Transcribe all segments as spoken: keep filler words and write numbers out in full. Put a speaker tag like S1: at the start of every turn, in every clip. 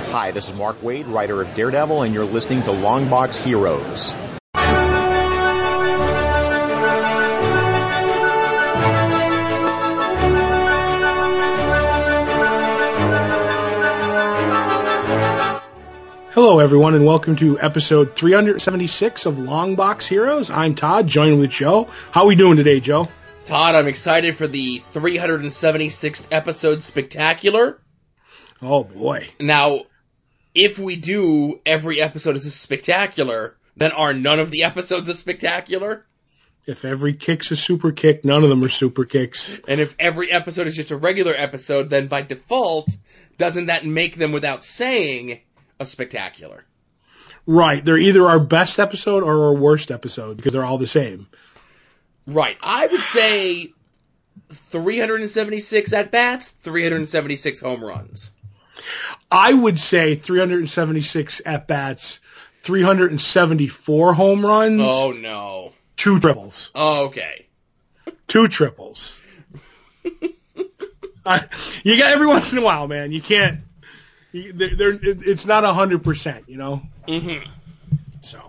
S1: Hi, this is Mark Waid, writer of Daredevil, and you're listening to Longbox Heroes.
S2: Hello, everyone, and welcome to episode three seventy-six of Longbox Heroes. I'm Todd, joined with Joe. How are we doing today, Joe?
S3: Todd, I'm excited for the three seventy-sixth episode spectacular.
S2: Oh, boy.
S3: Now, if we do every episode as a spectacular, then are none of the episodes a spectacular?
S2: If every kick's a super kick, none of them are super kicks.
S3: And if every episode is just a regular episode, then by default, doesn't that make them, without saying, a spectacular?
S2: Right. They're either our best episode or our worst episode, because they're all the same.
S3: Right. I would say three seventy-six at-bats, three seventy-six home runs.
S2: I would say three seventy-six at-bats, three seventy-four home runs.
S3: Oh, no.
S2: Two triples.
S3: Oh, okay.
S2: Two triples. I, you got every once in a while, man. You can't. You, they're, they're, it's not a hundred percent, you know.
S3: Mm-hmm.
S2: So.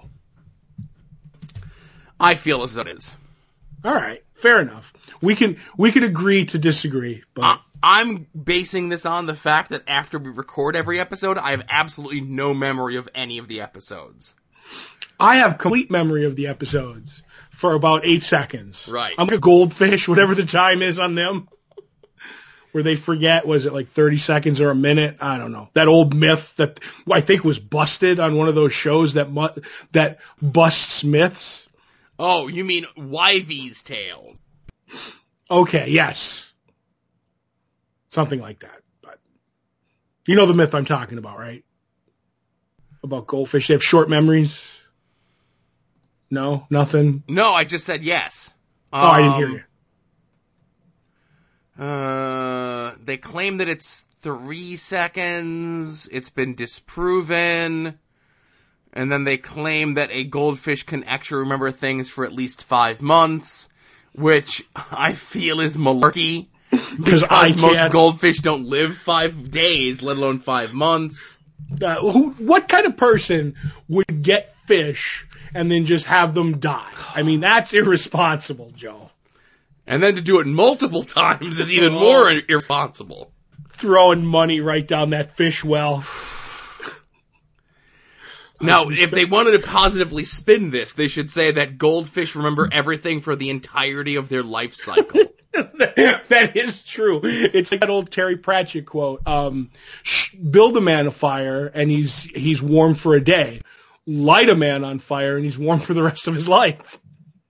S3: I feel as though it is.
S2: All right, fair enough. We can we can agree to disagree, but
S3: uh, I'm basing this on the fact that after we record every episode, I have absolutely no memory of any of the episodes.
S2: I have complete memory of the episodes for about eight seconds.
S3: Right.
S2: I'm like a goldfish, whatever the time is on them, where they forget, was it like thirty seconds or a minute? I don't know. That old myth that I think was busted on one of those shows that mu- that busts myths.
S3: Oh, you mean Wivey's Tale?
S2: Okay, yes. Something like that. But you know the myth I'm talking about, right? About goldfish. They have short memories. No? Nothing?
S3: No, I just said yes.
S2: Oh, um, I didn't hear
S3: you. Uh, they claim that it's three seconds. It's been disproven. And then they claim that a goldfish can actually remember things for at least five months, which I feel is malarkey. Because I most can't. Goldfish don't live five days, let alone five months.
S2: Uh, who, what kind of person would get fish and then just have them die? I mean, that's irresponsible, Joe.
S3: And then to do it multiple times is even more irresponsible.
S2: Throwing money right down that fish well.
S3: Now, if they wanted to positively spin this, they should say that goldfish remember everything for the entirety of their life cycle.
S2: That is true. It's like that old Terry Pratchett quote. Um, sh- build a man a fire and he's he's warm for a day. Light a man on fire and he's warm for the rest of his life.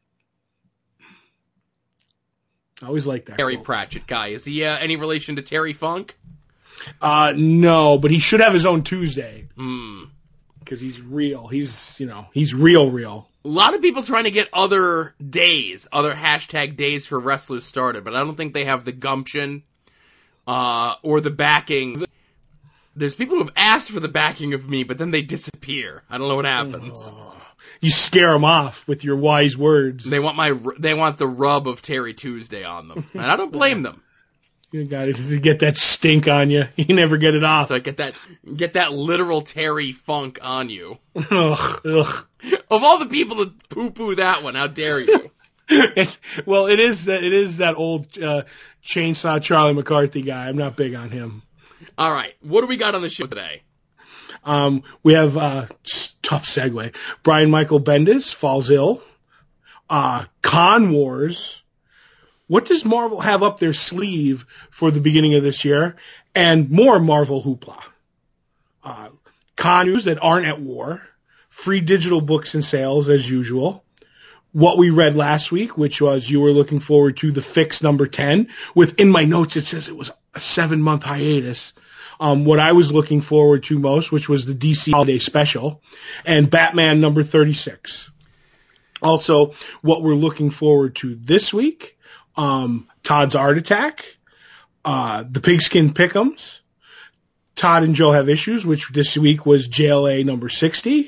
S2: I always like that
S3: Terry
S2: quote.
S3: Pratchett guy. Is he uh, any relation to Terry Funk?
S2: Uh, no, but he should have his own Tuesday.
S3: Hmm.
S2: Because he's real. He's, you know, he's real, real.
S3: A lot of people trying to get other days, other hashtag days for wrestlers started, but I don't think they have the gumption uh, or the backing. There's people who have asked for the backing of me, but then they disappear. I don't know what happens.
S2: Oh, you scare them off with your wise words.
S3: They want my, they want the rub of Terry Tuesday on them, and I don't blame them.
S2: You got to get that stink on you. You never get it off.
S3: So I get that, get that literal Terry Funk on you.
S2: Ugh, ugh.
S3: Of all the people that poo-poo that one, how dare you?
S2: it, well, it is it is that old uh, chainsaw Charlie McCarthy guy. I'm not big on him.
S3: All right, what do we got on the show today?
S2: Um, we have uh, tough segue. Brian Michael Bendis falls ill. Uh, Con Wars. What does Marvel have up their sleeve for the beginning of this year? And more Marvel hoopla. Uh, con news that aren't at war. Free digital books and sales as usual. What we read last week, which was you were looking forward to The Fix number ten. With, in my notes, it says it was a seven month hiatus. Um, what I was looking forward to most, which was the D C Holiday Special. And Batman number thirty-six. Also, what we're looking forward to this week. Um, Todd's Art Attack, uh, the Pigskin Pick'ems, Todd and Joe Have Issues, which this week was J L A number sixty,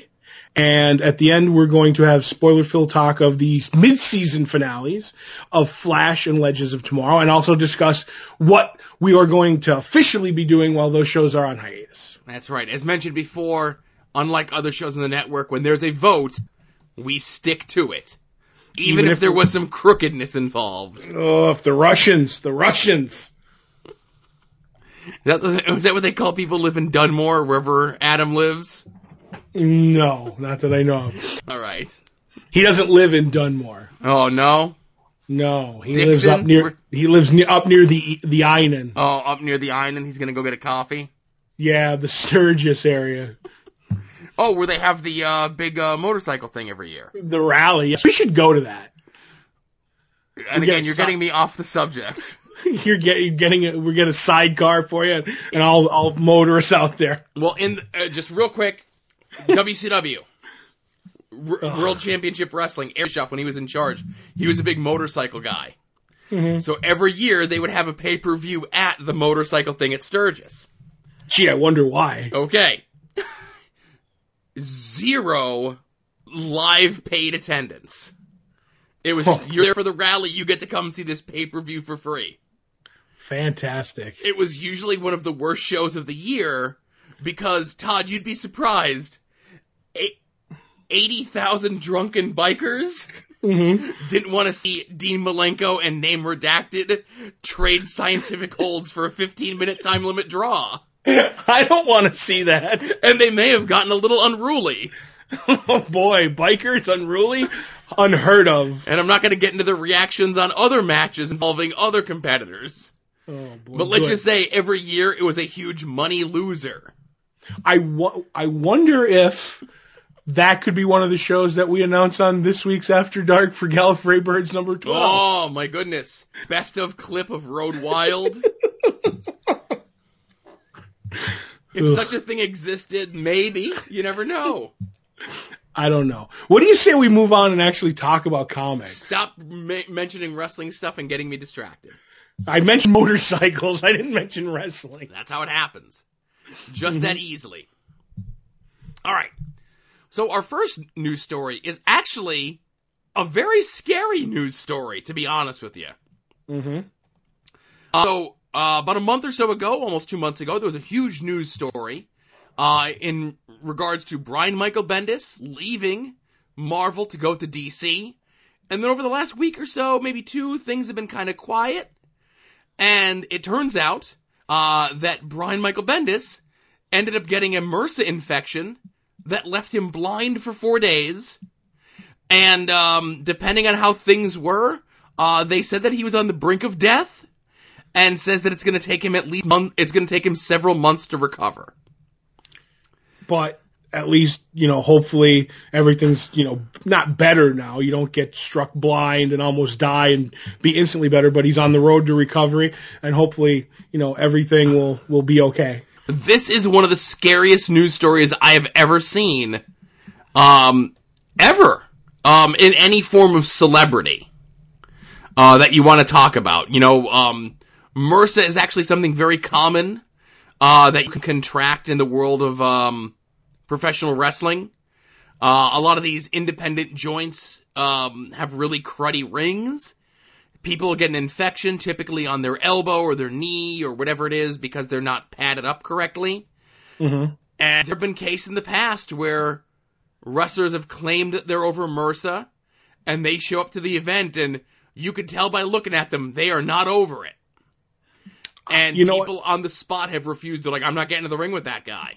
S2: And at the end, we're going to have spoiler-filled talk of the mid-season finales of Flash and Legends of Tomorrow, and also discuss what we are going to officially be doing while those shows are on hiatus.
S3: That's right. As mentioned before, unlike other shows on the network, when there's a vote, we stick to it. Even, Even if, if there was some crookedness involved.
S2: Oh, if the Russians, the Russians.
S3: Is that, is that what they call people live in Dunmore, wherever Adam lives?
S2: No, not that I know of.
S3: All right.
S2: He doesn't live in Dunmore.
S3: Oh, no?
S2: No, he
S3: Dixon?
S2: lives up near. He lives near, up near the the Einen.
S3: Oh, up near the Einen. He's gonna go get a coffee.
S2: Yeah, the Sturgis area.
S3: Oh, where they have the uh, big uh, motorcycle thing every year.
S2: The rally. Yes. We should go to that.
S3: And
S2: we
S3: again, you're si- getting me off the subject.
S2: You're, get, you're getting a, we're getting a sidecar for you, and I'll I'll motor us out there.
S3: Well, in uh, just real quick, W C W. R- World Championship Wrestling, Air Shuff, when he was in charge, he was a big motorcycle guy.
S2: Mm-hmm.
S3: So every year they would have a pay-per-view at the motorcycle thing at Sturgis.
S2: Gee, I wonder why.
S3: Okay. Zero live paid attendance. It was,
S2: oh.
S3: You're there for the rally, you get to come see this pay-per-view for free.
S2: Fantastic.
S3: It was usually one of the worst shows of the year because, Todd, you'd be surprised. It, eighty thousand drunken bikers
S2: mm-hmm.
S3: didn't want to see Dean Malenko and Name Redacted trade scientific holds for a fifteen minute time limit draw.
S2: I don't want to see that.
S3: And they may have gotten a little unruly.
S2: Oh boy, bikers unruly? Unheard of.
S3: And I'm not going to get into the reactions on other matches involving other competitors.
S2: Oh boy.
S3: But let's
S2: Good.
S3: just say every year it was a huge money loser.
S2: I, wo- I wonder if that could be one of the shows that we announce on this week's After Dark for Gallifrey Birds number twelve.
S3: Oh, my goodness. Best of clip of Road Wild. If
S2: Ugh.
S3: such a thing existed, maybe. You never know.
S2: I don't know. What do you say we move on and actually talk about comics?
S3: Stop ma- mentioning wrestling stuff and getting me distracted.
S2: I mentioned motorcycles. I didn't mention wrestling.
S3: That's how it happens. Just
S2: Mm-hmm.
S3: that easily. All right. So our first news story is actually a very scary news story, to be honest with you.
S2: Mm-hmm.
S3: Uh, so uh, about a month or so ago, almost two months ago, there was a huge news story uh, in regards to Brian Michael Bendis leaving Marvel to go to D C. And then over the last week or so, maybe two, things have been kind of quiet. And it turns out uh, that Brian Michael Bendis ended up getting a MRSA infection that left him blind for four days. And um, depending on how things were, uh, they said that he was on the brink of death, and says that it's going to take him at least month, it's going to take him several months to recover.
S2: But at least, you know, hopefully everything's, you know, not better now. You don't get struck blind and almost die and be instantly better, but he's on the road to recovery, and hopefully, you know, everything will, will be okay.
S3: This is one of the scariest news stories I have ever seen, um, ever, um, in any form of celebrity, uh, that you want to talk about. You know, um, MRSA is actually something very common, uh, that you can contract in the world of, um, professional wrestling. Uh, a lot of these independent joints, um, have really cruddy rings. People get an infection typically on their elbow or their knee or whatever it is because they're not padded up correctly.
S2: Mm-hmm.
S3: And there have been cases in the past where wrestlers have claimed that they're over MRSA, and they show up to the event and you can tell by looking at them they are not over it. And
S2: you know
S3: people what? on the spot have refused. They're like, I'm not getting in the ring with that guy.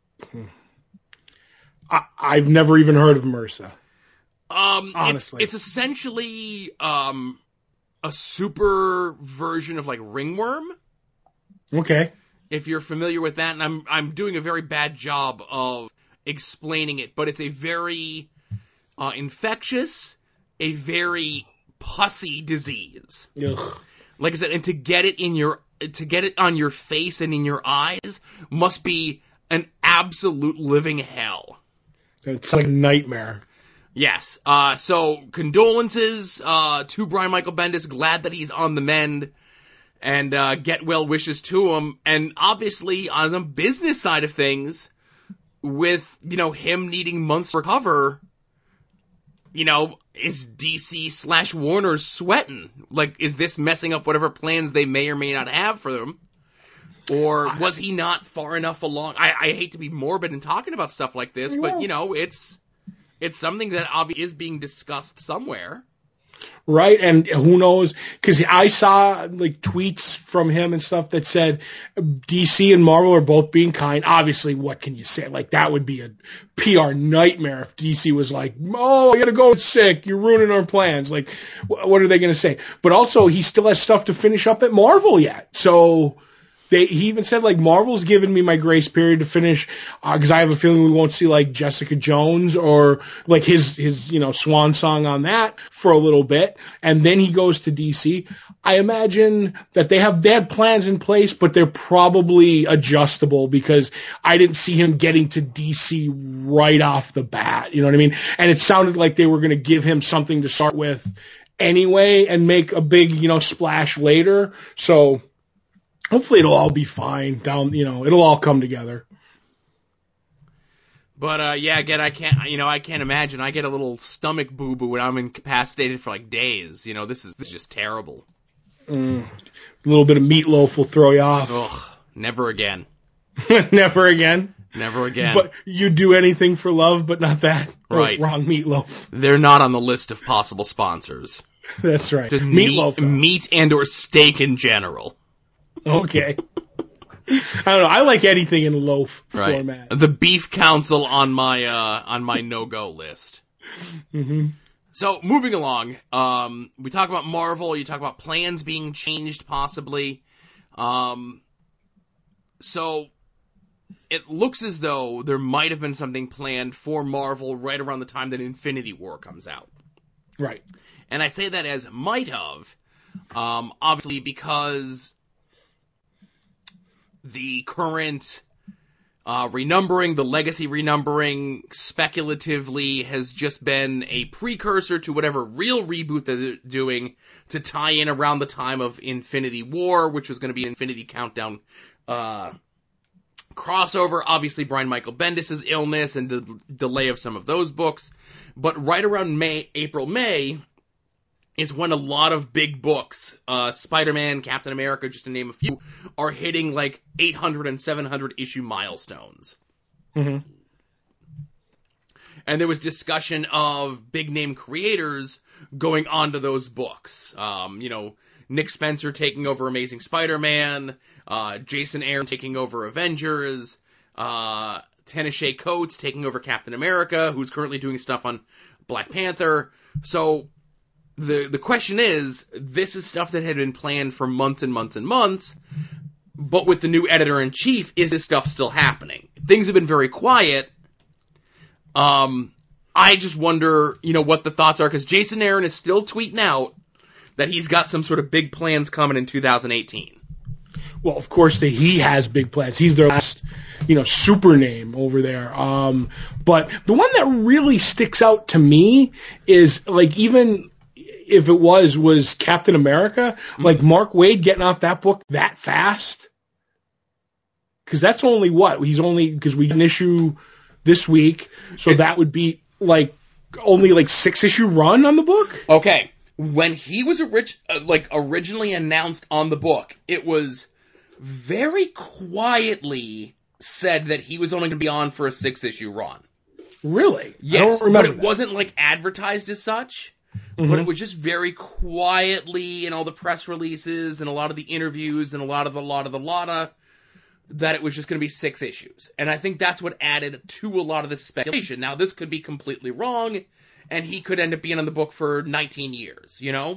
S2: I, I've never even heard of MRSA.
S3: Um,
S2: Honestly.
S3: It's, it's essentially um, a super version of like ringworm.
S2: Okay.
S3: If you're familiar with that, and I'm I'm doing a very bad job of explaining it, but it's a very uh, infectious, a very pussy disease.
S2: Ugh.
S3: Like I said, and to get it in your to get it on your face and in your eyes must be an absolute living hell.
S2: It's like a nightmare.
S3: Yes. Uh, so condolences uh, to Brian Michael Bendis. Glad that he's on the mend. And uh, get well wishes to him. And obviously, on the business side of things, with, you know, him needing months to recover, you know, is D C slash Warner sweating? Like, is this messing up whatever plans they may or may not have for them? Or was he not far enough along? I, I hate to be morbid in talking about stuff like this, but, you know, it's it's something that obviously is being discussed somewhere.
S2: Right, and who knows, because I saw, like, tweets from him and stuff that said D C and Marvel are both being kind. Obviously, what can you say? Like, that would be a P R nightmare if D C was like, oh, you gotta go sick, you're ruining our plans. Like, what are they gonna say? But also, he still has stuff to finish up at Marvel yet, so... They, he even said, like, Marvel's given me my grace period to finish, uh, cause I have a feeling we won't see, like, Jessica Jones or, like, his, his, you know, swan song on that for a little bit. And then he goes to D C. I imagine that they have, they had plans in place, but they're probably adjustable because I didn't see him getting to D C right off the bat. You know what I mean? And it sounded like they were going to give him something to start with anyway and make a big, you know, splash later. So, hopefully it'll all be fine down, you know, it'll all come together.
S3: But, uh, yeah, again, I can't, you know, I can't imagine. I get a little stomach boo-boo when I'm incapacitated for, like, days. You know, this is, this is just terrible.
S2: Mm. A little bit of meatloaf will throw you off.
S3: Ugh, never again.
S2: Never again?
S3: Never again.
S2: But you do anything for love, but not that.
S3: Right.
S2: Oh, wrong meatloaf.
S3: They're not on the list of possible sponsors.
S2: That's right.
S3: Just
S2: meatloaf.
S3: Meat, meat and or steak in general.
S2: Okay. I don't know. I like anything in loaf
S3: right.
S2: format.
S3: The beef council on my uh, on my no-go list.
S2: Mm-hmm.
S3: So moving along, um, we talk about Marvel. You talk about plans being changed, possibly. Um, so it looks as though there might have been something planned for Marvel right around the time that Infinity War comes out.
S2: Right.
S3: And I say that as might have, um, obviously because the current uh, renumbering, the legacy renumbering, speculatively has just been a precursor to whatever real reboot that they're doing to tie in around the time of Infinity War, which was going to be Infinity Countdown uh, crossover. Obviously, Brian Michael Bendis' illness and the delay of some of those books. But right around May, April, May, is when a lot of big books, uh, Spider-Man, Captain America, just to name a few, are hitting like eight hundred and seven hundred issue milestones.
S2: Mm-hmm.
S3: And there was discussion of big name creators going onto those books. Um, you know, Nick Spencer taking over Amazing Spider-Man, uh, Jason Aaron taking over Avengers, uh, Ta-Nehisi Coates taking over Captain America, who's currently doing stuff on Black Panther. So, The the question is, this is stuff that had been planned for months and months and months, but with the new editor-in-chief, is this stuff still happening? Things have been very quiet. Um, I just wonder, you know, what the thoughts are, because Jason Aaron is still tweeting out that he's got some sort of big plans coming in two thousand eighteen.
S2: Well, of course, the, he has big plans. He's their last, you know, super name over there. Um, but the one that really sticks out to me is, like, even... if it was, was Captain America, like Mark Waid getting off that book that fast? Because that's only what? He's only, because we had an issue this week, so it, that would be like only like six issue run on the book?
S3: Okay. When he was orig- uh, like originally announced on the book, it was very quietly said that he was only going to be on for a six issue run.
S2: Really?
S3: Yes,
S2: I don't remember
S3: but it
S2: that.
S3: wasn't like advertised as such. Mm-hmm. But it was just very quietly in all the press releases and a lot of the interviews and a lot of the lot of the lotta that it was just going to be six issues. And I think that's what added to a lot of the speculation. Now, this could be completely wrong, and he could end up being on the book for nineteen years, you know?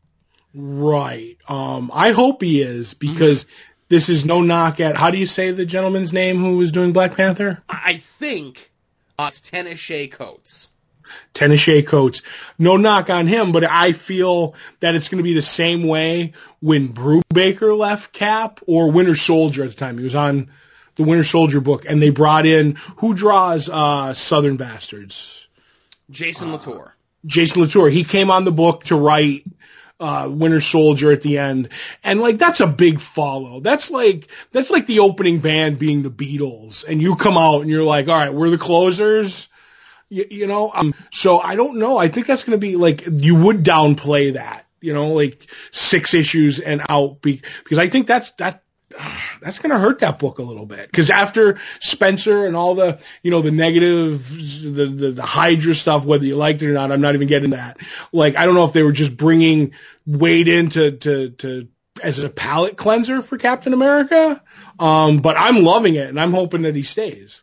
S2: Right. Um, I hope he is, because mm-hmm. this is no knock at, how do you say the gentleman's name who was doing Black Panther?
S3: I think uh, it's Ta-Nehisi Coates.
S2: Ta-Nehisi Coates. No knock on him, but I feel that it's going to be the same way when Brubaker left Cap or Winter Soldier at the time. He was on the Winter Soldier book, and they brought in, who draws uh, Southern Bastards?
S3: Jason
S2: uh,
S3: Latour.
S2: Jason Latour. He came on the book to write uh, Winter Soldier at the end. And like, that's a big follow. That's like, that's like the opening band being the Beatles. And you come out and you're like, all right, we're the closers. You, you know, um, so I don't know. I think that's going to be like, you would downplay that, you know, like six issues and out be, because I think that's, that, that's going to hurt that book a little bit. Cause after Spencer and all the, you know, the negative, the, the, the Hydra stuff, whether you liked it or not, I'm not even getting that. Like, I don't know if they were just bringing Wade in to, to, to, as a palate cleanser for Captain America. Um, but I'm loving it and I'm hoping that he stays.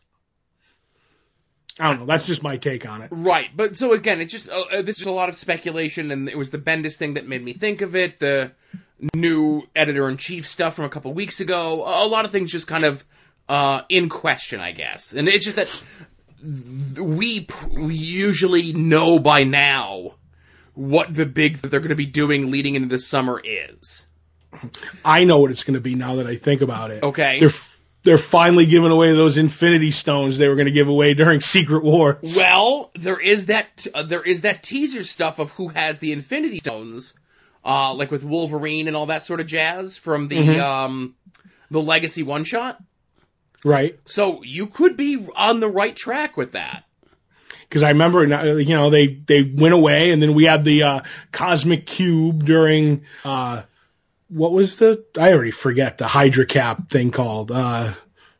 S2: I don't know. That's just my take on it.
S3: Right. But so again, it's just, uh, this is a lot of speculation, and it was the Bendis thing that made me think of it. The new editor-in-chief stuff from a couple weeks ago. A lot of things just kind of, uh, in question, I guess. And it's just that we, we usually know by now what the big that they're going to be doing leading into the summer is.
S2: I know what it's going to be now that I think about it.
S3: Okay.
S2: They're They're finally giving away those Infinity Stones they were going to give away during Secret Wars.
S3: Well, there is that uh, there is that teaser stuff of who has the Infinity Stones, uh, like with Wolverine and all that sort of jazz from the mm-hmm. um, the Legacy one shot.
S2: Right.
S3: So you could be on the right track with that.
S2: Because I remember, you know, they they went away, and then we had the uh, Cosmic Cube during. Uh, What was the, I already forget, the Hydra Cap thing called. Uh,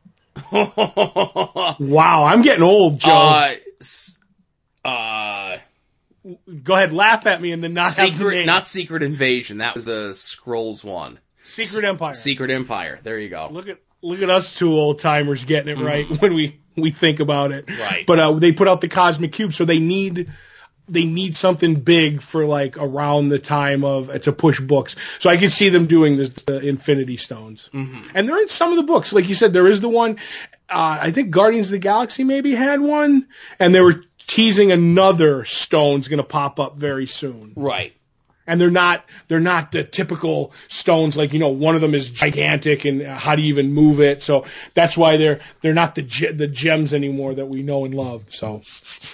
S2: wow, I'm getting old, Joe.
S3: Uh, uh,
S2: Go ahead, laugh at me and then not
S3: secret,
S2: have the name.
S3: Not Secret Invasion, that was the Skrulls one.
S2: Secret Empire.
S3: Secret Empire, there you go.
S2: Look at look at us two old timers getting it right when we, we think about it.
S3: Right.
S2: But uh, they put out the Cosmic Cube, so they need... They need something big for like around the time of to push books. So I can see them doing the, the Infinity Stones.
S3: Mm-hmm.
S2: And they're in some of the books. Like you said, there is the one, uh, I think Guardians of the Galaxy maybe had one, and they were teasing another stone's going to pop up very soon.
S3: Right.
S2: And they're not, they're not the typical stones, like, you know, one of them is gigantic and how do you even move it? So that's why they're, they're not the, ge- the gems anymore that we know and love. So.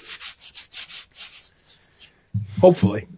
S2: Hopefully.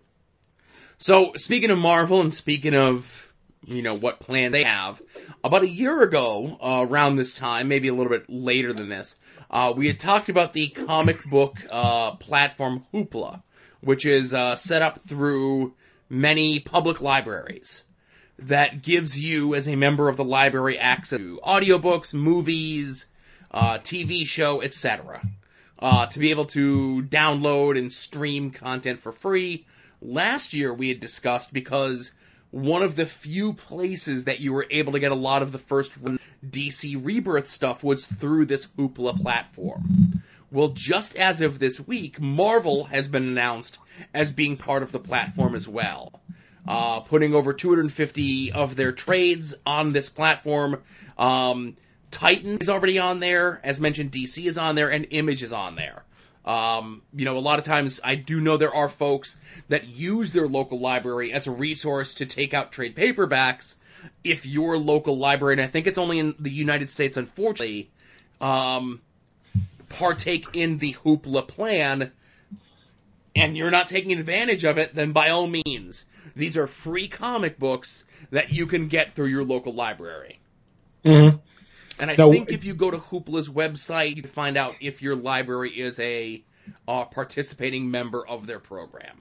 S3: So, speaking of Marvel and speaking of, you know, what plan they have, about a year ago, uh, around this time, maybe a little bit later than this, uh, we had talked about the comic book uh, platform Hoopla, which is uh, set up through many public libraries that gives you, as a member of the library, access to audiobooks, movies, uh, T V show, et cetera Uh, to be able to download and stream content for free. Last year we had discussed because one of the few places that you were able to get a lot of the first D C Rebirth stuff was through this Hoopla platform. Well, just as of this week, Marvel has been announced as being part of the platform as well. Uh, putting over two hundred fifty of their trades on this platform. Um, Titan is already on there. As mentioned, D C is on there, and Image is on there. Um, you know, a lot of times I do know there are folks that use their local library as a resource to take out trade paperbacks. If your local library, and I think it's only in the United States, unfortunately, um, partake in the Hoopla plan, and you're not taking advantage of it, then by all means, these are free comic books that you can get through your local library.
S2: Mm-hmm.
S3: And I
S2: now,
S3: think if you go to Hoopla's website, you can find out if your library is a uh, participating member of their program.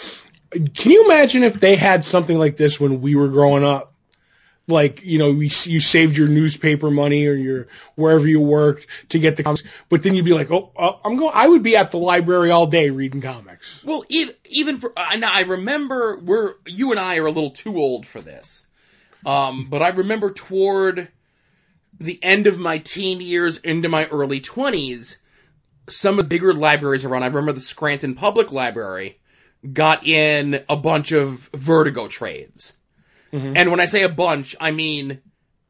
S2: Can you imagine if they had something like this when we were growing up? Like, you know, we, you saved your newspaper money or your wherever you worked to get the comics, but then you'd be like, oh, uh, I'm going. I would be at the library all day reading comics.
S3: Well, even even for, and I remember we're you and I are a little too old for this, um, but I remember toward the end of my teen years into my early twenties, some of the bigger libraries around, I remember the Scranton Public Library got in a bunch of Vertigo trades. Mm-hmm. And when I say a bunch, I mean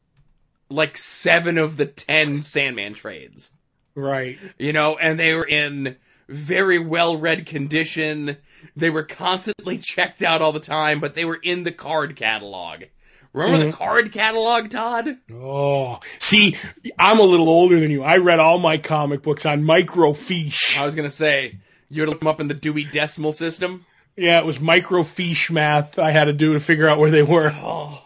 S3: like seven of the ten Sandman trades.
S2: Right.
S3: You know, and they were in very well-read condition. They were constantly checked out all the time, but they were in the card catalog. Remember mm-hmm. the card catalog, Todd?
S2: Oh, see, I'm a little older than you. I read all my comic books on microfiche.
S3: I was going to say, you would look them up in the Dewey Decimal System?
S2: Yeah, it was microfiche math I had to do to figure out where they were.
S3: Oh.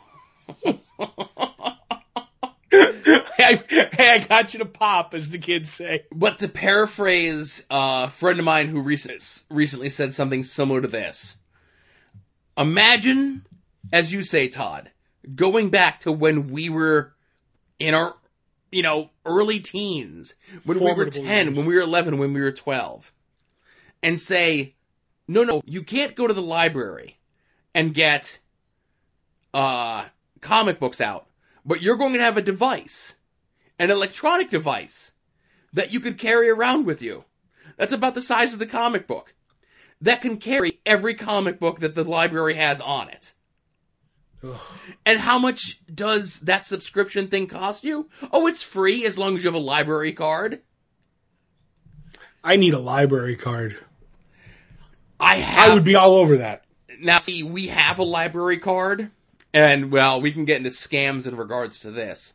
S2: hey, I, I got you to pop, as the kids say.
S3: But to paraphrase uh, a friend of mine who recently, recently said something similar to this, imagine, as you say, Todd, going back to when we were in our, you know, early teens, when we were ten, years. when we were eleven, when we were twelve, and say, no, no, you can't go to the library and get uh, comic books out, but you're going to have a device, an electronic device, that you could carry around with you. That's about the size of the comic book. That can carry every comic book that the library has on it. Ugh. And how much does that subscription thing cost you? Oh, it's free as long as you have a library card.
S2: I need a library card.
S3: I have.
S2: I would be all over that.
S3: Now, see, we have a library card, and, well, we can get into scams in regards to this.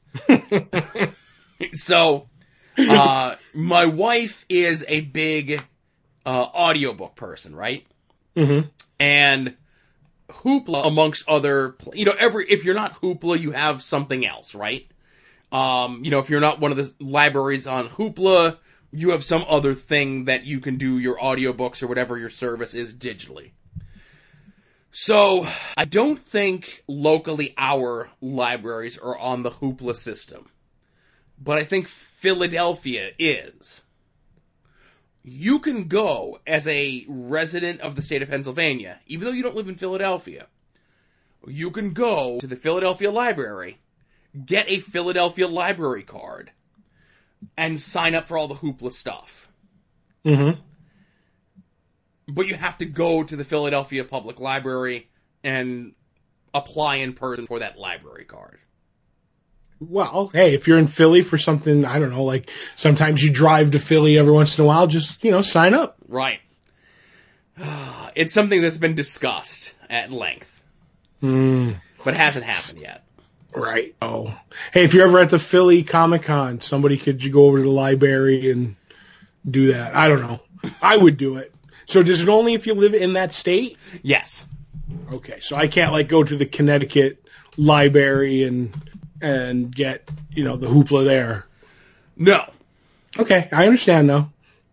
S3: So, uh, my wife is a big uh, audiobook person, right?
S2: Mm-hmm.
S3: And Hoopla, amongst other, you know, every, if you're not Hoopla, you have something else, right? Um, you know, if you're not one of the libraries on Hoopla, you have some other thing that you can do your audiobooks or whatever your service is digitally. So, I don't think locally our libraries are on the Hoopla system. But I think Philadelphia is. You can go as a resident of the state of Pennsylvania, even though you don't live in Philadelphia. You can go to the Philadelphia Library, get a Philadelphia Library card, and sign up for all the Hoopla stuff.
S2: Mm-hmm.
S3: But you have to go to the Philadelphia Public Library and apply in person for that library card.
S2: Well, hey, if you're in Philly for something, I don't know, like sometimes you drive to Philly every once in a while, just, you know, sign up.
S3: Right. It's something that's been discussed at length.
S2: Mm.
S3: But hasn't happened yet.
S2: Right. Oh. Hey, if you're ever at the Philly Comic Con, somebody could you go over to the library and do that? I don't know. I would do it. So does it only if you live in that state?
S3: Yes.
S2: Okay, so I can't like go to the Connecticut library and and get, you know, the Hoopla there.
S3: No.
S2: Okay, I understand now.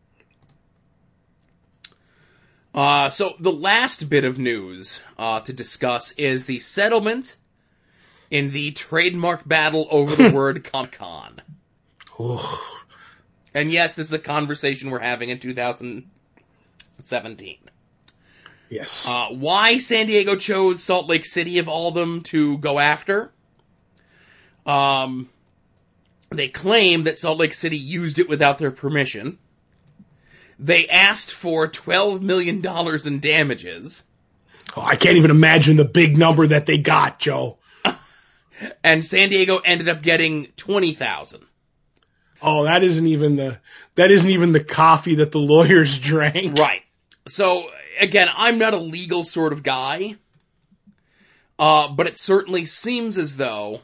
S3: Uh, so the last bit of news uh, to discuss is the settlement in the trademark battle over the word Comic-Con.
S2: Oh.
S3: And yes, this is a conversation we're having in two thousand seventeen.
S2: Yes.
S3: Uh, why San Diego chose Salt Lake City of all them to go after? Um, they claim that Salt Lake City used it without their permission. They asked for twelve million dollars in damages.
S2: Oh, I can't even imagine the big number that they got, Joe.
S3: And San Diego ended up getting twenty thousand dollars.
S2: Oh, that isn't even the that isn't even the coffee that the lawyers drank.
S3: Right. So, again, I'm not a legal sort of guy, uh, but it certainly seems as though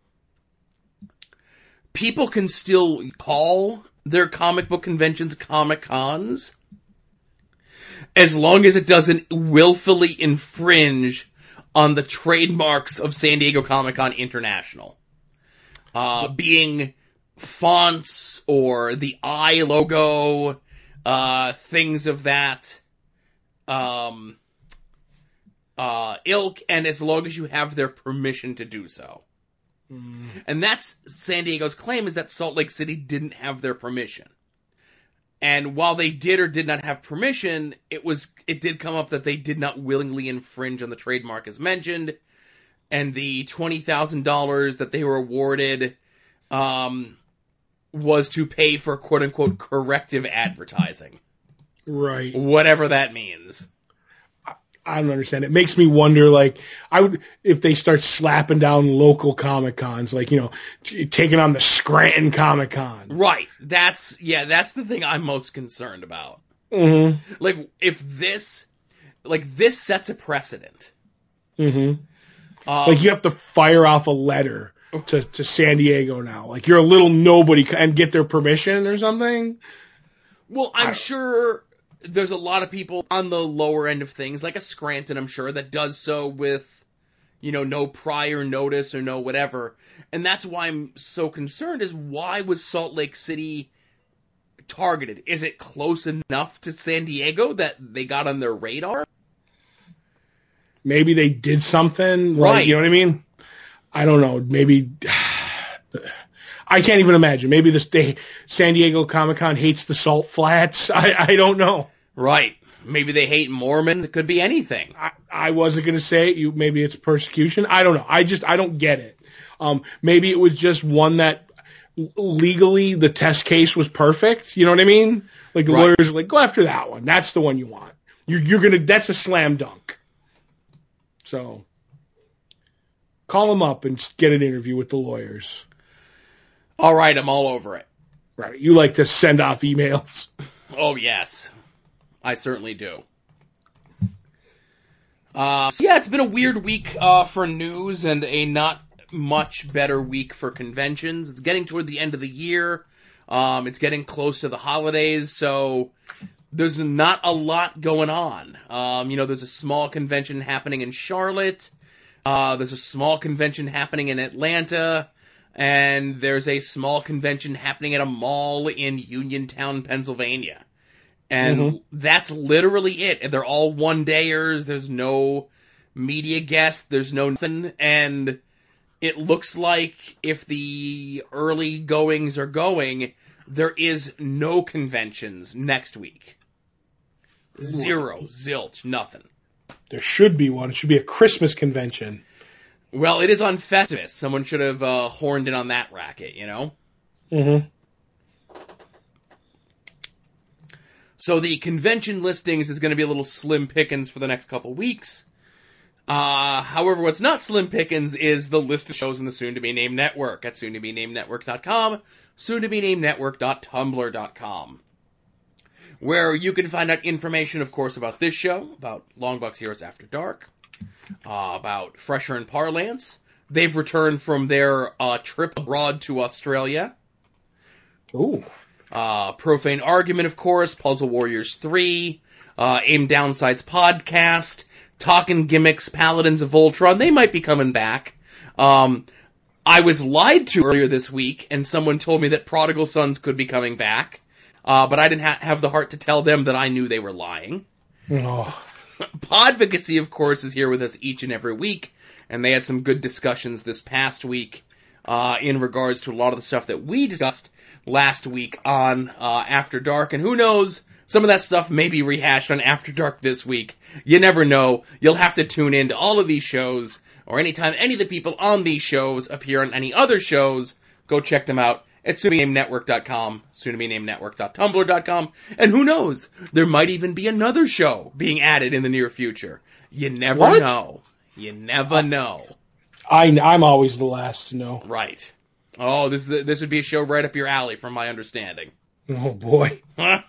S3: people can still call their comic book conventions Comic-Cons as long as it doesn't willfully infringe on the trademarks of San Diego Comic-Con International. Uh, being fonts or the I logo, uh, things of that um, uh, ilk, and as long as you have their permission to do so. Mm. And that's San Diego's claim, is that Salt Lake City didn't have their permission. And while they did or did not have permission, it was it did come up that they did not willingly infringe on the trademark as mentioned, and the twenty thousand dollars that they were awarded um, was to pay for quote-unquote corrective advertising.
S2: Right.
S3: Whatever that means.
S2: I don't understand. It makes me wonder, like, I would, if they start slapping down local Comic Cons, like, you know, t- taking on the Scranton Comic Con.
S3: Right. That's, yeah, that's the thing I'm most concerned about.
S2: Mm-hmm.
S3: Like, if this, like, this sets a precedent.
S2: Mm-hmm.
S3: Um,
S2: like, you have to fire off a letter to, to San Diego now. Like, you're a little nobody and get their permission or something.
S3: Well, I'm sure there's a lot of people on the lower end of things, like a Scranton, I'm sure, that does so with, you know, no prior notice or no whatever. And that's why I'm so concerned is why was Salt Lake City targeted? Is it close enough to San Diego that they got on their radar?
S2: Maybe they did something,
S3: right?
S2: Like, you know what I mean? I don't know. Maybe I can't even imagine. Maybe this day San Diego Comic-Con hates the Salt Flats. I, I don't know.
S3: Right. Maybe they hate Mormons. It could be anything.
S2: I, I wasn't going to say it. You, maybe it's persecution. I don't know. I just, I don't get it. Um, maybe it was just one that legally the test case was perfect. You know what I mean? Like the right. lawyers are like, go after that one. That's the one you want. You're, you're going to, that's a slam dunk. So call them up and get an interview with the lawyers.
S3: All right. I'm all over it.
S2: Right. You like to send off emails.
S3: Oh, yes. I certainly do. Uh, so yeah, it's been a weird week uh, for news and a not much better week for conventions. It's getting toward the end of the year. Um, it's getting close to the holidays, so there's not a lot going on. Um, you know, there's a small convention happening in Charlotte. Uh, there's a small convention happening in Atlanta. And there's a small convention happening at a mall in Uniontown, Pennsylvania. And mm-hmm. that's literally it. They're all one-dayers. There's no media guests. There's no nothing. And it looks like if the early goings are going, there is no conventions next week. Zero. Zilch. Nothing.
S2: There should be one. It should be a Christmas convention.
S3: Well, it is on Festivus. Someone should have uh, horned in on that racket, you know?
S2: Mm-hmm.
S3: So the convention listings is going to be a little slim pickings for the next couple weeks. Uh, however, what's not slim pickings is the list of shows in the soon-to-be-named network at soon to be named network dot com, soon to be named network dot tumblr dot com, where you can find out information, of course, about this show, about Longbox Heroes After Dark, uh, about Fresher and Parlance. They've returned from their uh, trip abroad to Australia.
S2: Ooh.
S3: Uh, Profane Argument, of course, Puzzle Warriors three, uh, Aim Downside's podcast, Talkin' Gimmicks, Paladins of Voltron. They might be coming back. Um, I was lied to earlier this week, and someone told me that Prodigal Sons could be coming back, uh, but I didn't ha- have the heart to tell them that I knew they were lying.
S2: Oh.
S3: Podvocacy, of course, is here with us each and every week, and they had some good discussions this past week uh, in regards to a lot of the stuff that we discussed last week on uh, After Dark, and who knows, some of that stuff may be rehashed on After Dark this week. You never know. You'll have to tune in to all of these shows, or anytime any of the people on these shows appear on any other shows, go check them out at soon to be named network dot com, soon to be named network dot tumblr dot com, and who knows, there might even be another show being added in the near future. You never
S2: what?
S3: know. You never know.
S2: I, I'm always the last to know.
S3: Right. Oh, this this would be a show right up your alley, from my understanding.
S2: Oh, boy.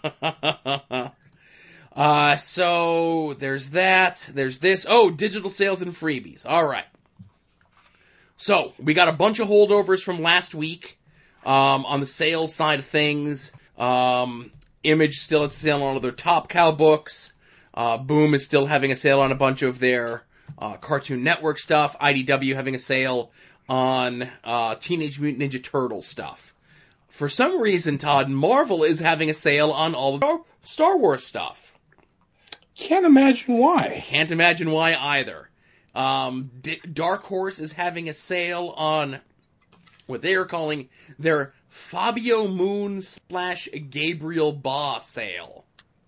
S3: uh, so, there's that. There's this. Oh, digital sales and freebies. All right. So, we got a bunch of holdovers from last week um, on the sales side of things. Um, Image still has a sale on all of their Top Cow books. Uh, Boom is still having a sale on a bunch of their uh, Cartoon Network stuff. I D W having a sale on uh, Teenage Mutant Ninja Turtle stuff. For some reason, Todd, Marvel is having a sale on all of the Star Wars stuff.
S2: Can't imagine why.
S3: Can't imagine why either. Um, D- Dark Horse is having a sale on what they are calling their Fabio Moon slash Gabriel Ba sale.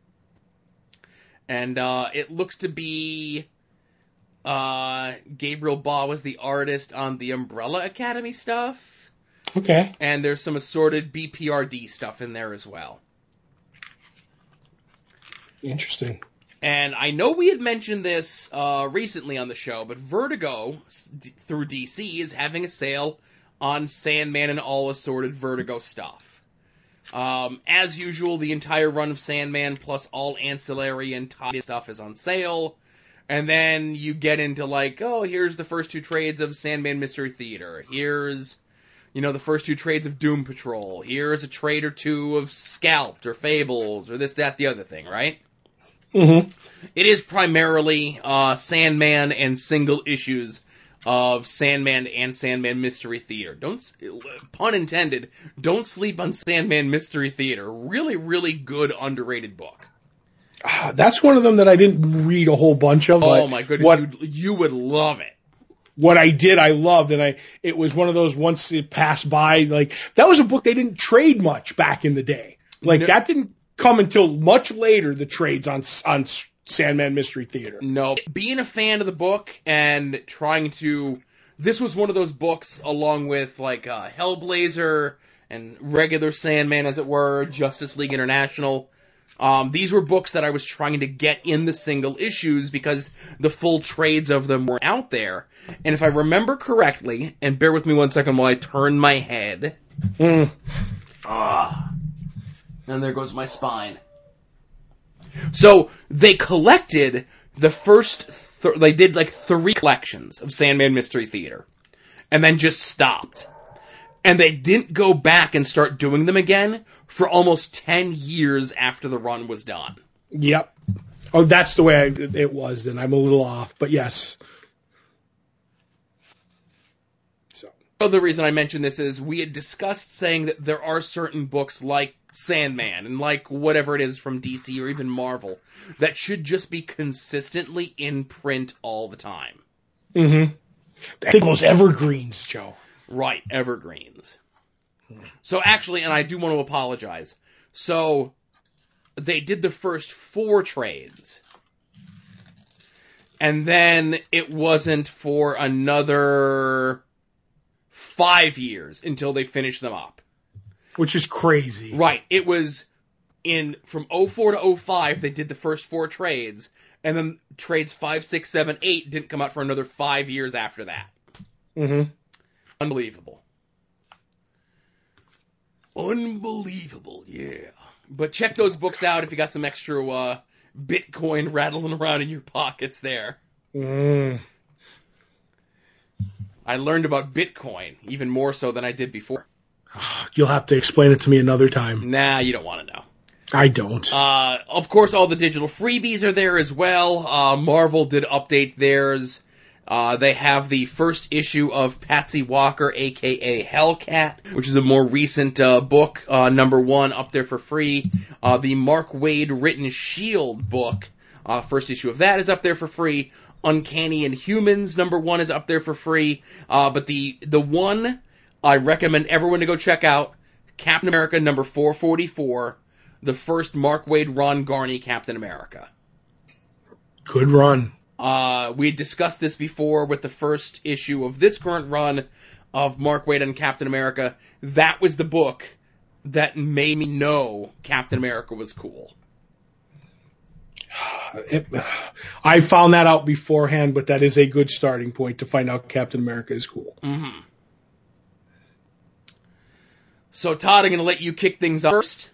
S3: And uh, it looks to be uh, Gabriel Ba was the artist on the Umbrella Academy stuff.
S2: Okay.
S3: And there's some assorted B P R D stuff in there as well.
S2: Interesting.
S3: And I know we had mentioned this uh, recently on the show, but Vertigo, through D C, is having a sale on Sandman and all assorted Vertigo stuff. Um, as usual, the entire run of Sandman plus all ancillary and tie stuff is on sale. And then you get into like, oh, here's the first two trades of Sandman Mystery Theater. Here's, you know, the first two trades of Doom Patrol. Here's a trade or two of Scalped or Fables or this, that, the other thing, right?
S2: Mm-hmm.
S3: It is primarily uh, Sandman and single issues of Sandman and Sandman Mystery Theater. Don't, pun intended, don't sleep on Sandman Mystery Theater. Really, really good, underrated book.
S2: Uh, that's one of them that I didn't read a whole bunch of.
S3: Oh my goodness,
S2: what,
S3: you, you would love it.
S2: What I did, I loved, and I it was one of those once it passed by, like, that was a book they didn't trade much back in the day. Like, no. That didn't come until much later, the trades on on Sandman Mystery Theater.
S3: No. Being a fan of the book and trying to... This was one of those books along with, like, uh, Hellblazer and regular Sandman, as it were, Justice League International. Um, these were books that I was trying to get in the single issues because the full trades of them were out there. And if I remember correctly, and bear with me one second while I turn my head.
S2: Mm.
S3: Ah. And there goes my spine. So, they collected the first, th- they did like three collections of Sandman Mystery Theater. And then just stopped. And they didn't go back and start doing them again for almost ten years after the run was done.
S2: Yep. Oh, that's the way I, it was, then I'm a little off, but yes.
S3: So. The reason I mention this is we had discussed saying that there are certain books like Sandman and like whatever it is from D C or even Marvel that should just be consistently in print all the time.
S2: Mm-hmm. I think those evergreens, Joe.
S3: Right, evergreens. So actually, and I do want to apologize. So they did the first four trades. And then it wasn't for another five years until they finished them up.
S2: Which is crazy.
S3: Right. It was in from oh four to oh five they did the first four trades, and then trades five, six, seven, eight didn't come out for another five years after that.
S2: Mm-hmm.
S3: Unbelievable. Unbelievable, yeah. But check those books out if you got some extra uh, Bitcoin rattling around in your pockets there.
S2: Mm.
S3: I learned about Bitcoin even more so than I did before.
S2: You'll have to explain it to me another time.
S3: Nah, you don't want to know.
S2: I don't.
S3: Uh, of course, all the digital freebies are there as well. Uh, Marvel did update theirs. Uh, they have the first issue of Patsy Walker, aka Hellcat, which is a more recent uh, book, uh, number one, up there for free. Uh, the Mark Waid written Shield book, uh, first issue of that is up there for free. Uncanny Inhumans, number one, is up there for free. Uh, but the the one I recommend everyone to go check out, Captain America number four forty-four, the first Mark Waid, Ron Garney Captain America.
S2: Good run.
S3: Uh, we had discussed this before with the first issue of this current run of Mark Waid and Captain America. That was the book that made me know Captain America was cool.
S2: It, I found that out beforehand, but that is a good starting point to find out Captain America is cool.
S3: Mm-hmm. So, Todd, I'm going to let you kick things off first.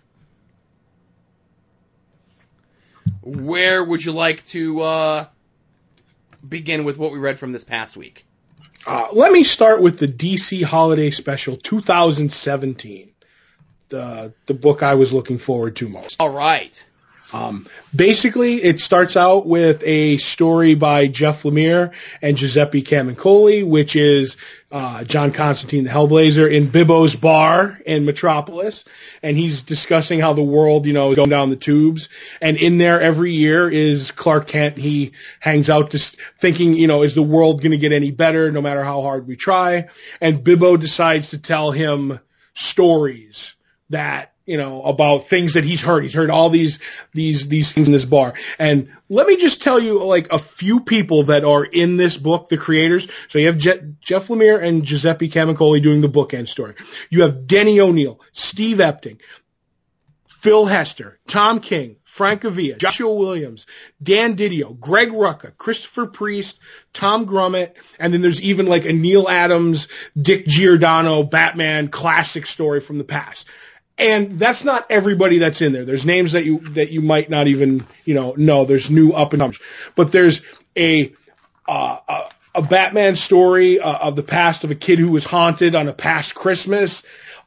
S3: Where would you like to uh, begin with what we read from this past week?
S2: Uh, let me start with the D C Holiday Special twenty seventeen, the the book I was looking forward to most.
S3: All right.
S2: Um, basically, it starts out with a story by Jeff Lemire and Giuseppe Camuncoli, which is uh, John Constantine the Hellblazer in Bibbo's bar in Metropolis, and he's discussing how the world, you know, is going down the tubes. And in there every year is Clark Kent. He hangs out just thinking, you know, is the world going to get any better no matter how hard we try? And Bibbo decides to tell him stories that, you know, about things that he's heard. He's heard all these, these, these things in this bar. And let me just tell you, like, a few people that are in this book, the creators. So you have Je- Jeff Lemire and Giuseppe Camuncoli doing the bookend story. You have Denny O'Neil, Steve Epting, Phil Hester, Tom King, Frank Avila, Joshua Williams, Dan Didio, Greg Rucka, Christopher Priest, Tom Grummett, and then there's even like a Neil Adams, Dick Giordano, Batman classic story from the past. And that's not everybody that's in there. There's names that you that you might not even, you know, know. There's new up and comers. But there's a uh, a, a Batman story uh, of the past of a kid who was haunted on a past Christmas.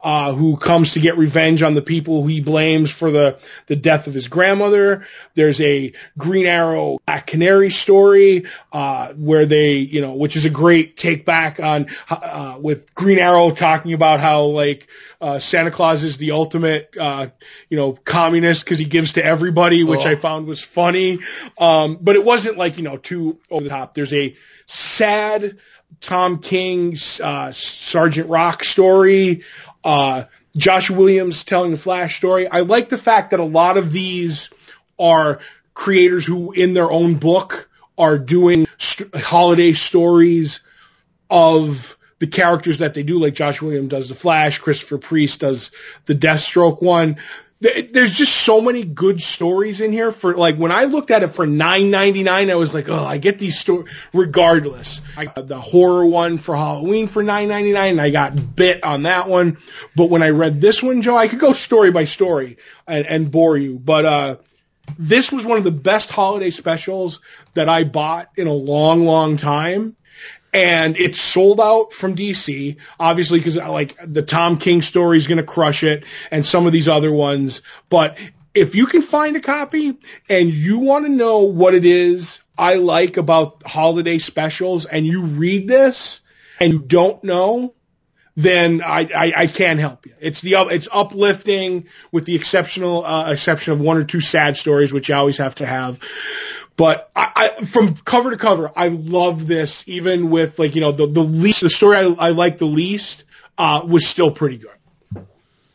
S2: uh, who comes to get revenge on the people who he blames for the, the death of his grandmother. There's a Green Arrow Black Canary story, uh, where they, you know, which is a great take back on, uh, with Green Arrow talking about how, like, uh, Santa Claus is the ultimate, uh, you know, communist because he gives to everybody, which oh. I found was funny. Um, but it wasn't like, you know, too over the top. There's a sad Tom King, uh, Sergeant Rock story, uh, Joshua Williams telling the Flash story. I like the fact that a lot of these are creators who in their own book are doing st- holiday stories of the characters that they do, like Josh Williams does the Flash, Christopher Priest does the Deathstroke one. There's just so many good stories in here for, like, when I looked at it for nine ninety-nine, I was like, oh, I get these stories regardless. I got the horror one for Halloween for nine ninety-nine, and I got bit on that one. But when I read this one, Joe, I could go story by story and, and bore you. But, uh, this was one of the best holiday specials that I bought in a long, long time. And it's sold out from D C, obviously, because like the Tom King story is going to crush it, and some of these other ones. But if you can find a copy and you want to know what it is I like about holiday specials, and you read this and you don't know, then I, I, I can't help you. It's the it's uplifting with the exceptional uh, exception of one or two sad stories, which you always have to have. But I, I, from cover to cover, I love this, even with, like, you know, the, the least, the story I, I like the least, uh, was still pretty good.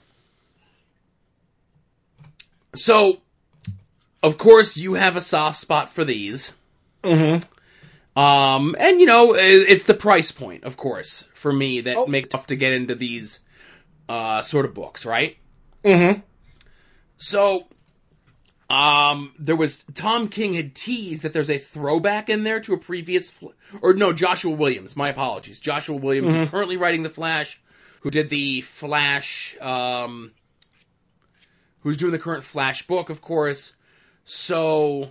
S3: So, of course, you have a soft spot for these.
S2: Mm-hmm.
S3: Um, and, you know, it's the price point, of course, for me that
S2: oh.
S3: make it tough to get into these, uh, sort of books, right?
S2: Mm-hmm.
S3: So, Um, there was, Tom King had teased that there's a throwback in there to a previous, or no, Joshua Williams, my apologies. Joshua Williams, mm-hmm. who's currently writing The Flash, who did the Flash, um, who's doing the current Flash book, of course. So,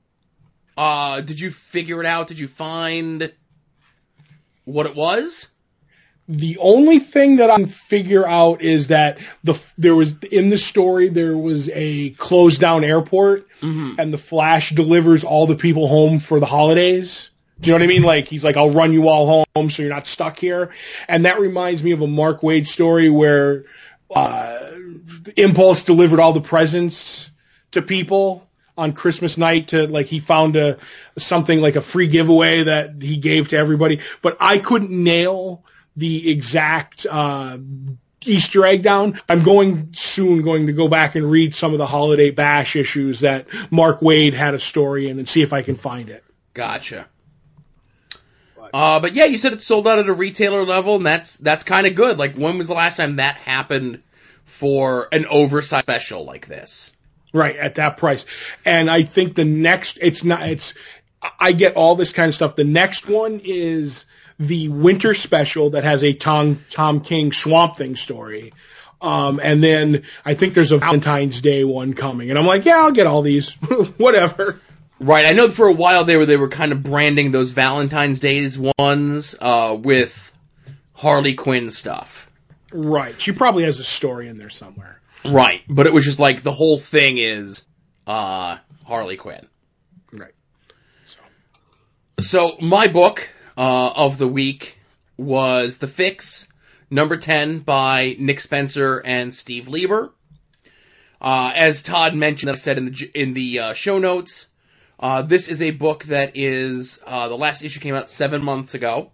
S3: uh, did you figure it out? Did you find what it was?
S2: The only thing that I can figure out is that the there was in the story there was a closed down airport,
S3: mm-hmm.
S2: and the Flash delivers all the people home for the holidays. Do you know what I mean? Like, he's like, I'll run you all home so you're not stuck here. And that reminds me of a Mark Waid story where uh Impulse delivered all the presents to people on Christmas night to, like, he found a something like a free giveaway that he gave to everybody. But I couldn't nail the exact uh Easter egg down. I'm going soon going to go back and read some of the Holiday Bash issues that Mark Waid had a story in and see if I can find it.
S3: Gotcha. But, uh, but yeah, you said it's sold out at a retailer level, and that's that's kind of good. Like, when was the last time that happened for an oversized special like this?
S2: Right, at that price. And I think the next, it's not, it's, I get all this kind of stuff. The next one is the winter special that has a Tom, Tom King Swamp Thing story. Um, and then I think there's a Valentine's Day one coming. And I'm like, yeah, I'll get all these. Whatever.
S3: Right. I know for a while they were, they were kind of branding those Valentine's Days ones, uh, with Harley Quinn stuff.
S2: Right. She probably has a story in there somewhere.
S3: Right. But it was just like the whole thing is, uh, Harley Quinn.
S2: Right. So,
S3: so my book, Uh, of the week was The Fix, number ten by Nick Spencer and Steve Lieber. Uh, as Todd mentioned, I said in the, in the, uh, show notes, uh, this is a book that is, uh, the last issue came out seven months ago.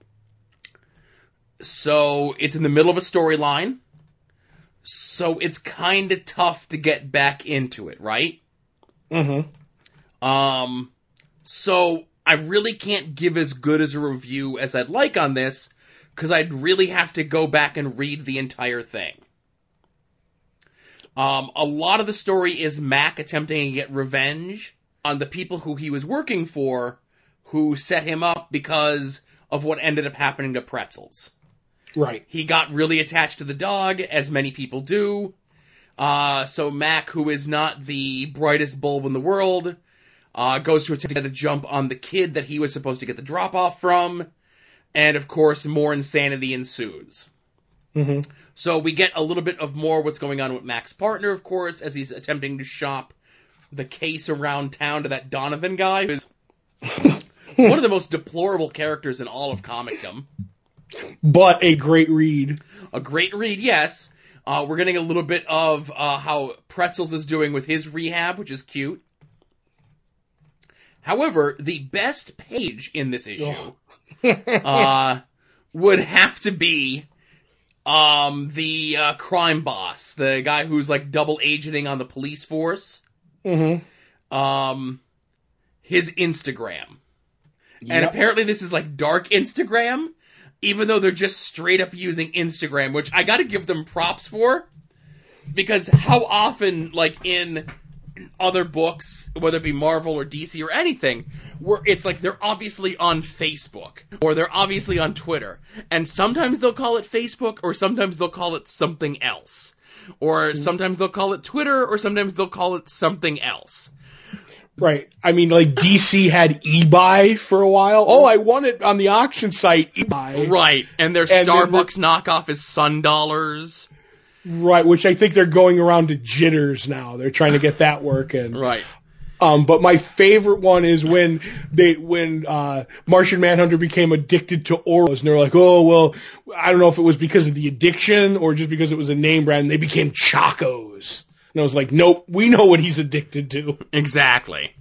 S3: So, it's in the middle of a storyline. So, it's kinda tough to get back into it, right?
S2: Mm-hmm.
S3: Um, so, I really can't give as good as a review as I'd like on this, because I'd really have to go back and read the entire thing. Um, a lot of the story is Mac attempting to get revenge on the people who he was working for, who set him up because of what ended up happening to Pretzels.
S2: Right.
S3: He got really attached to the dog, as many people do. Uh, so Mac, who is not the brightest bulb in the world, Uh, goes to attempt to jump on the kid that he was supposed to get the drop-off from, and of course, more insanity ensues.
S2: Mm-hmm.
S3: So we get a little bit of more what's going on with Mac's partner, of course, as he's attempting to shop the case around town to that Donovan guy, who's one of the most deplorable characters in all of comicdom.
S2: But a great read.
S3: A great read, yes. Uh, we're getting a little bit of uh, how Pretzels is doing with his rehab, which is cute. However, the best page in this issue uh, would have to be um, the uh, crime boss, the guy who's like double agenting on the police force.
S2: Mm-hmm.
S3: Um, his Instagram.
S2: Yep.
S3: And apparently this is like dark Instagram, even though they're just straight up using Instagram, which I gotta give them props for, because how often, like in other books, whether it be Marvel or D C or anything, where it's like they're obviously on Facebook, or they're obviously on Twitter, and sometimes they'll call it Facebook, or sometimes they'll call it something else. Or sometimes they'll call it Twitter, or sometimes they'll call it something else.
S2: Right. I mean, like, D C had eBay for a while. Oh, I won it on the auction site, eBay.
S3: Right. And their
S2: And
S3: Starbucks knockoff is Sun Dollars.
S2: Right, which I think they're going around to Jitters now. They're trying to get that working.
S3: Right.
S2: Um, but my favorite one is when they, when, uh, Martian Manhunter became addicted to Oreos, and they're like, oh, well, I don't know if it was because of the addiction or just because it was a name brand, and they became Chacos. And I was like, nope, we know what he's addicted to.
S3: Exactly.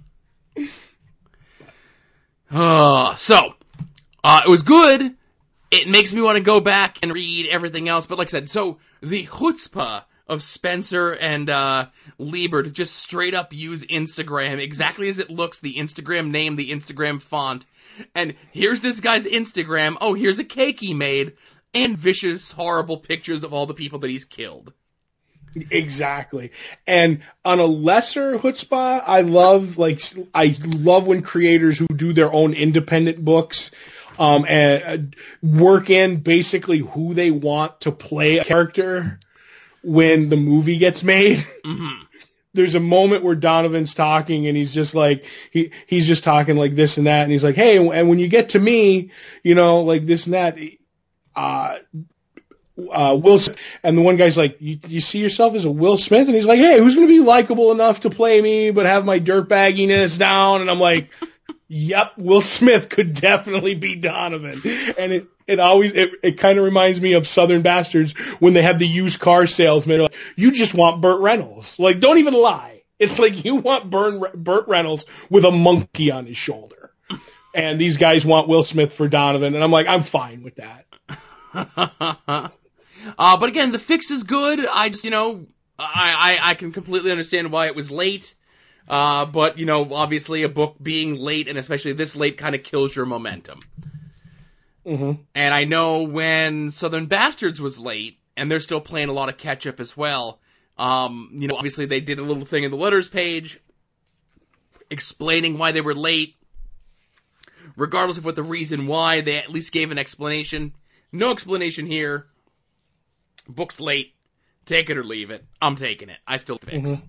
S3: Uh, so, uh, it was good. It makes me want to go back and read everything else, but like I said, so the chutzpah of Spencer and uh Lieber to just straight up use Instagram exactly as it looks, the Instagram name, the Instagram font, and here's this guy's Instagram, oh, here's a cake he made, and vicious, horrible pictures of all the people that he's killed.
S2: Exactly. And on a lesser chutzpah, I love, like, I love when creators who do their own independent books um and uh, work in basically who they want to play a character when the movie gets made.
S3: Mm-hmm.
S2: There's a moment where Donovan's talking and he's just like, he, he's just talking like this and that. And he's like, hey, and when you get to me, you know, like this and that, uh, uh, Will Smith. And the one guy's like, you, you see yourself as a Will Smith? And he's like, hey, who's going to be likable enough to play me, but have my dirtbagginess down? And I'm like, yep, Will Smith could definitely be Donovan. And it, it always, it, it kind of reminds me of Southern Bastards when they have the used car salesman. Like, you just want Burt Reynolds. Like, don't even lie. It's like you want Burt, Burt Reynolds with a monkey on his shoulder. And these guys want Will Smith for Donovan. And I'm like, I'm fine with that.
S3: uh, but again, the fix is good. I just, you know, I, I, I can completely understand why it was late. Uh, but, you know, obviously a book being late, and especially this late, kind of kills your momentum.
S2: Mm-hmm.
S3: And I know when Southern Bastards was late, and they're still playing a lot of catch-up as well, um, you know, obviously they did a little thing in the letters page explaining why they were late. Regardless of what the reason why, they at least gave an explanation. No explanation here. Book's late. Take it or leave it. I'm taking it. I still fix.
S2: Mm-hmm.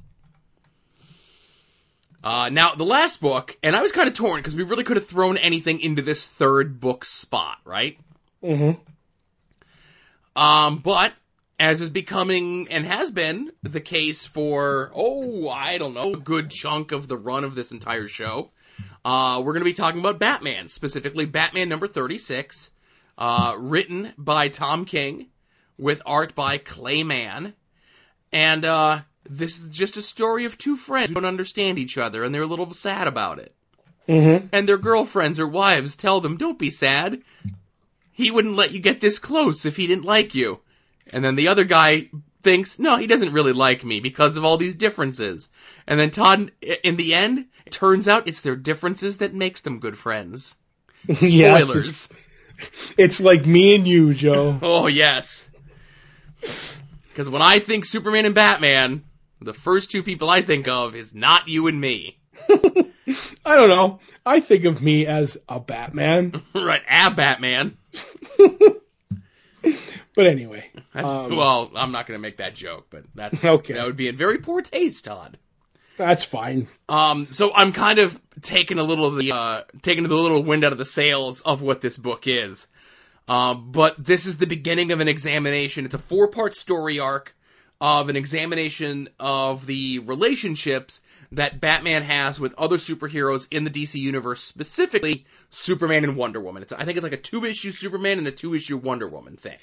S3: Uh, now, the last book, and I was kind of torn, because we really could have thrown anything into this third book spot, right?
S2: Mm-hmm.
S3: Um, but, as is becoming, and has been, the case for, oh, I don't know, a good chunk of the run of this entire show, uh, we're going to be talking about Batman, specifically Batman number thirty-six, uh, written by Tom King, with art by Clay Mann, and, uh, this is just a story of two friends who don't understand each other, and they're a little sad about it.
S2: Mm-hmm.
S3: And their girlfriends or wives tell them, don't be sad. He wouldn't let you get this close if he didn't like you. And then the other guy thinks, no, he doesn't really like me because of all these differences. And then Todd, in the end, it turns out it's their differences that makes them good friends. Spoilers.
S2: Yes, it's, it's like me and you, Joe.
S3: Oh, yes. Because when I think Superman and Batman, the first two people I think of is not you and me.
S2: I don't know. I think of me as a Batman.
S3: Right, a Batman.
S2: But anyway. Um,
S3: well, I'm not going to make that joke, but that's
S2: okay.
S3: That would be in very poor taste, Todd.
S2: That's fine.
S3: Um, so I'm kind of taking a little of the, uh, taking a little wind out of the sails of what this book is. Uh, but this is the beginning of an examination. It's a four-part story arc of an examination of the relationships that Batman has with other superheroes in the D C universe, specifically Superman and Wonder Woman. It's, I think it's like a two-issue Superman and a two-issue Wonder Woman thing.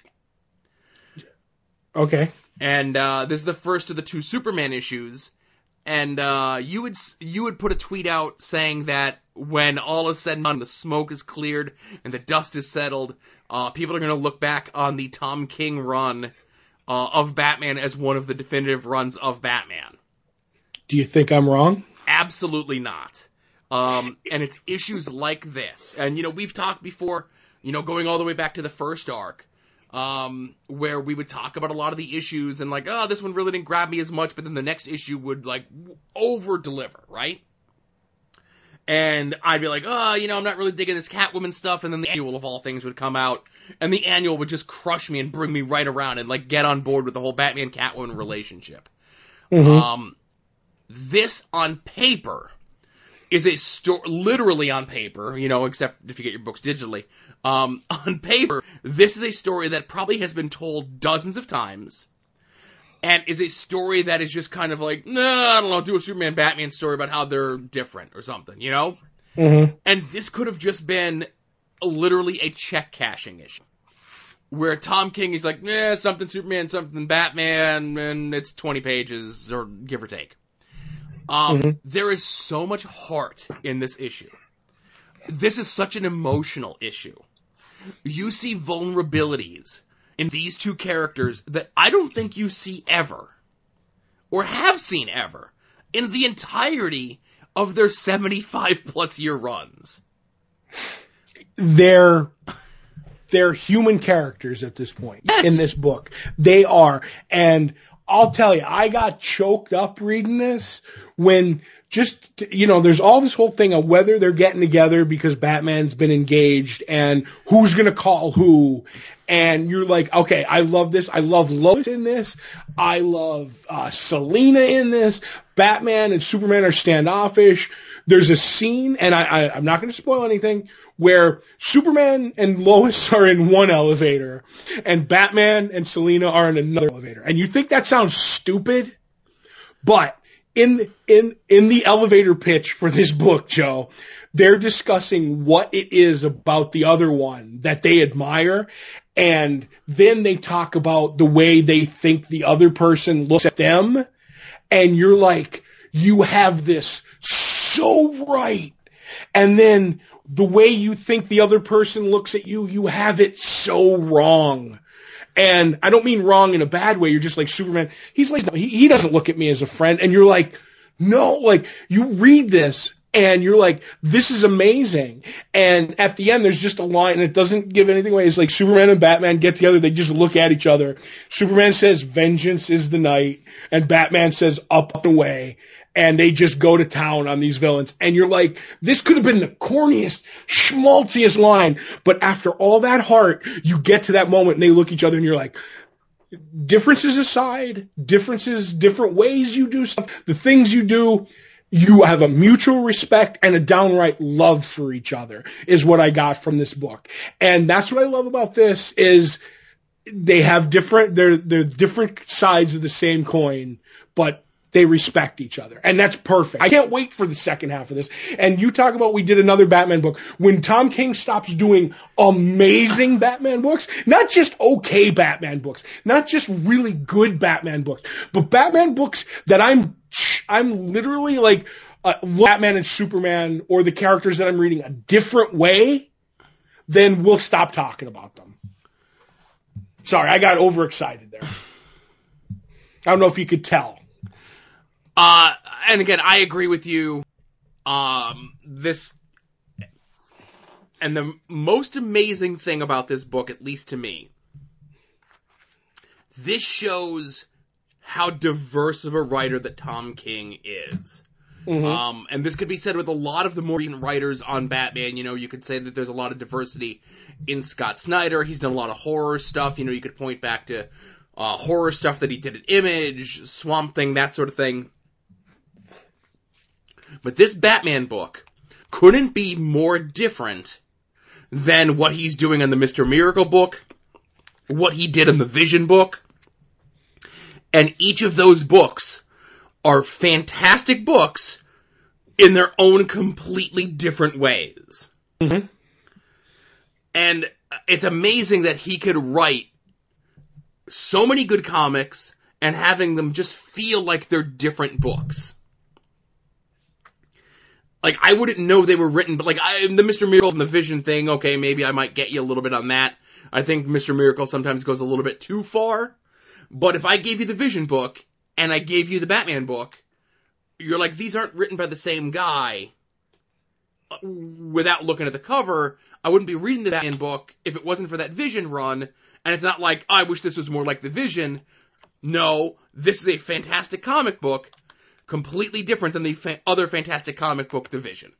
S2: Okay.
S3: And uh, this is the first of the two Superman issues. And uh, you would you would put a tweet out saying that when all is said and done, the smoke is cleared and the dust is settled, uh, people are going to look back on the Tom King run uh, of Batman as one of the definitive runs of Batman.
S2: Do you think I'm wrong?
S3: Absolutely not. Um, and it's issues like this. And, you know, we've talked before, you know, going all the way back to the first arc, um, where we would talk about a lot of the issues and like, oh, this one really didn't grab me as much, but then the next issue would, like, over-deliver, right? And I'd be like, oh, you know, I'm not really digging this Catwoman stuff, and then the annual of all things would come out, and the annual would just crush me and bring me right around and, like, get on board with the whole Batman-Catwoman relationship.
S2: Mm-hmm.
S3: Um, this on paper is a story, literally on paper, you know, except if you get your books digitally. Um, on paper, this is a story that probably has been told dozens of times, and is a story that is just kind of like, no, nah, I don't know, do a Superman Batman story about how they're different or something, you know?
S2: Mm-hmm.
S3: And this could have just been literally a check cashing issue. Where Tom King is like, yeah, something Superman, something Batman, and it's twenty pages, or give or take. Um, mm-hmm. There is so much heart in this issue. This is such an emotional issue. You see vulnerabilities in these two characters that I don't think you see ever, or have seen ever, in the entirety of their seventy-five plus year runs.
S2: They're, they're human characters at this point. Yes. In this book. They are. And I'll tell you, I got choked up reading this when just, you know, there's all this whole thing of whether they're getting together because Batman's been engaged and who's going to call who. And you're like, okay, I love this. I love Lois in this. I love uh, Selina in this. Batman and Superman are standoffish. There's a scene, and I, I, I'm not going to spoil anything, where Superman and Lois are in one elevator, and Batman and Selina are in another elevator. And you think that sounds stupid, but in in in the elevator pitch for this book, Joe, they're discussing what it is about the other one that they admire, and then they talk about the way they think the other person looks at them, and you're like, you have this so right, and then the way you think the other person looks at you, you have it so wrong. And I don't mean wrong in a bad way. You're just like, Superman, he's like, he, he doesn't look at me as a friend. And you're like, no, like, you read this and you're like, this is amazing. And at the end, there's just a line, and it doesn't give anything away. It's like Superman and Batman get together. They just look at each other. Superman says, vengeance is the night. And Batman says, up and away. And they just go to town on these villains. And you're like, this could have been the corniest, schmaltziest line. But after all that heart, you get to that moment and they look at each other and you're like, differences aside, differences, different ways you do stuff, the things you do, you have a mutual respect and a downright love for each other is what I got from this book. And that's what I love about this is they have different, they're, they're different sides of the same coin, but they respect each other. And that's perfect. I can't wait for the second half of this. And you talk about, we did another Batman book. When Tom King stops doing amazing Batman books, not just okay Batman books, not just really good Batman books, but Batman books that I'm, I'm literally like, uh, Batman and Superman or the characters that I'm reading a different way, then we'll stop talking about them. Sorry, I got overexcited there. I don't know if you could tell.
S3: Uh, and again, I agree with you. Um, this, and the most amazing thing about this book, at least to me, this shows how diverse of a writer that Tom King is. Mm-hmm. Um, and this could be said with a lot of the more recent writers on Batman. You know, you could say that there's a lot of diversity in Scott Snyder. He's done a lot of horror stuff. You know, you could point back to, uh, horror stuff that he did at Image, Swamp Thing, that sort of thing. But this Batman book couldn't be more different than what he's doing in the Mister Miracle book, what he did in the Vision book. And each of those books are fantastic books in their own completely different ways.
S2: Mm-hmm.
S3: And it's amazing that he could write so many good comics and having them just feel like they're different books. Like, I wouldn't know they were written, but like, I, the Mister Miracle and the Vision thing, okay, maybe I might get you a little bit on that. I think Mister Miracle sometimes goes a little bit too far. But if I gave you the Vision book, and I gave you the Batman book, you're like, these aren't written by the same guy. Without looking at the cover, I wouldn't be reading the Batman book if it wasn't for that Vision run. And it's not like, oh, I wish this was more like the Vision. No, this is a fantastic comic book, completely different than the fa- other fantastic comic book, The Vision.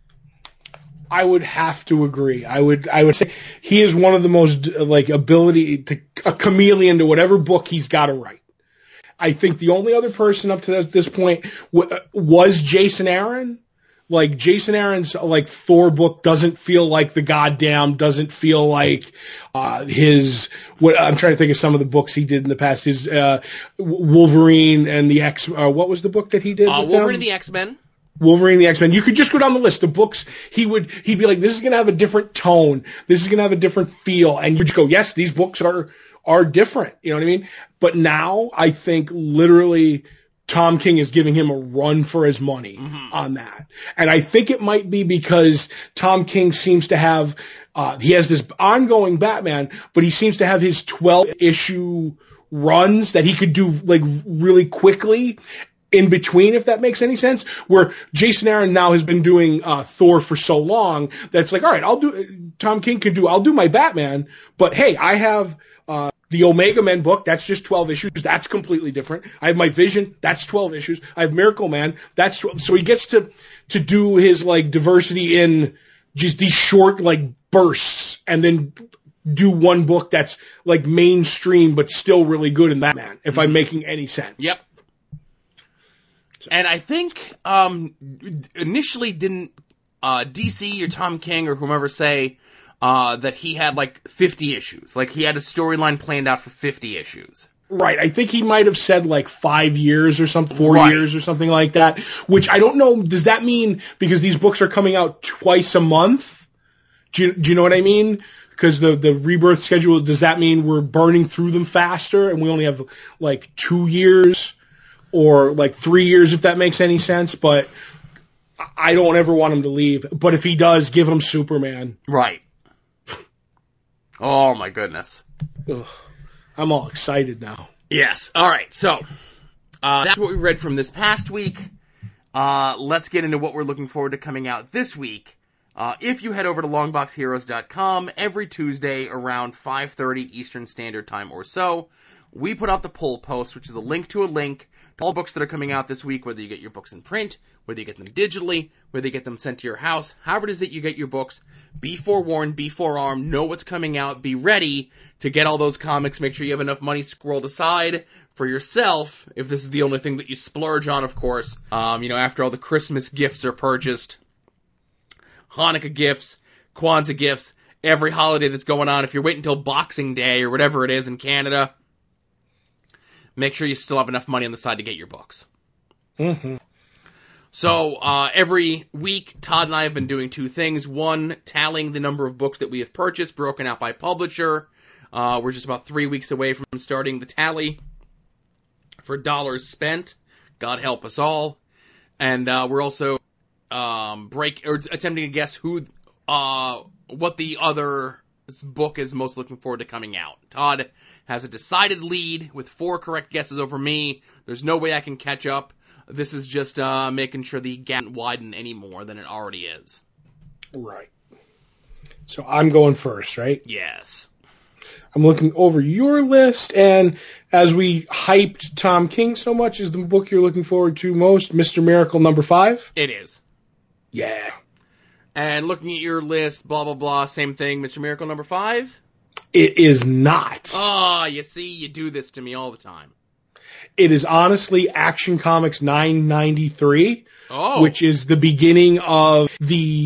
S2: I would have to agree. I would, I would say he is one of the most, like, ability to, a chameleon to whatever book he's got to write. I think the only other person up to this point w- was Jason Aaron. Like, Jason Aaron's, like, Thor book doesn't feel like the goddamn, doesn't feel like, uh, his, what, I'm trying to think of some of the books he did in the past. His, uh, Wolverine and the X, uh, what was the book that he did?
S3: Uh, Wolverine and the X-Men.
S2: Wolverine and the X-Men. You could just go down the list. The books, he would, he'd be like, this is going to have a different tone. This is going to have a different feel. And you just go, yes, these books are, are different. You know what I mean? But now I think literally Tom King is giving him a run for his money mm-hmm. on that. And I think it might be because Tom King seems to have, uh, he has this ongoing Batman, but he seems to have his twelve issue runs that he could do like really quickly in between, if that makes any sense, where Jason Aaron now has been doing uh Thor for so long that's like, all right, I'll do, Tom King can do, I'll do my Batman, but hey, I have uh the Omega Men book, that's just twelve issues, that's completely different. I have my Vision, that's twelve issues. I have Miracle Man, that's twelve. So he gets to to do his like diversity in just these short like bursts, and then do one book that's like mainstream but still really good in Batman, if mm-hmm. I'm making any sense.
S3: Yep. And I think um, initially didn't uh, D C or Tom King or whomever say uh, that he had like fifty issues. Like he had a storyline planned out for fifty issues.
S2: Right. I think he might have said like five years or something, four
S3: right.
S2: years or something like that, which I don't know. Does that mean because these books are coming out twice a month? Do you, do you know what I mean? Because the, the rebirth schedule, does that mean we're burning through them faster and we only have like two years? Or like three years, if that makes any sense, but I don't ever want him to leave. But if he does, give him Superman.
S3: Right. Oh my goodness.
S2: Ugh. I'm all excited now.
S3: Yes. All right. So uh, that's what we read from this past week. Uh, let's get into what we're looking forward to coming out this week. Uh, if you head over to longbox heroes dot com every Tuesday around five thirty Eastern Standard Time or so, we put out the poll post, which is a link to a link to all books that are coming out this week, whether you get your books in print, whether you get them digitally, whether you get them sent to your house, however it is that you get your books. Be forewarned, be forearmed, know what's coming out, be ready to get all those comics. Make sure you have enough money scrolled aside for yourself, if this is the only thing that you splurge on, of course. Um, you know, after all the Christmas gifts are purchased, Hanukkah gifts, Kwanzaa gifts, every holiday that's going on, if you're waiting until Boxing Day or whatever it is in Canada, make sure you still have enough money on the side to get your books.
S2: Mm-hmm.
S3: So, uh, every week, Todd and I have been doing two things. One, tallying the number of books that we have purchased, broken out by publisher. Uh, we're just about three weeks away from starting the tally for dollars spent. God help us all. And, uh, we're also, um, break, or attempting to guess who, uh, what the other book is most looking forward to coming out. Todd has a decided lead with four correct guesses over me. There's no way I can catch up. This is just uh, making sure the gap doesn't widen any more than it already is.
S2: Right. So I'm going first, right?
S3: Yes.
S2: I'm looking over your list, and as we hyped Tom King so much, is the book you're looking forward to most Mister Miracle number five?
S3: It is.
S2: Yeah.
S3: And looking at your list, blah, blah, blah, same thing, Mister Miracle number five?
S2: It is not.
S3: Oh, you see, you do this to me all the time.
S2: It is honestly Action Comics nine ninety-three,
S3: oh.
S2: which is the beginning of the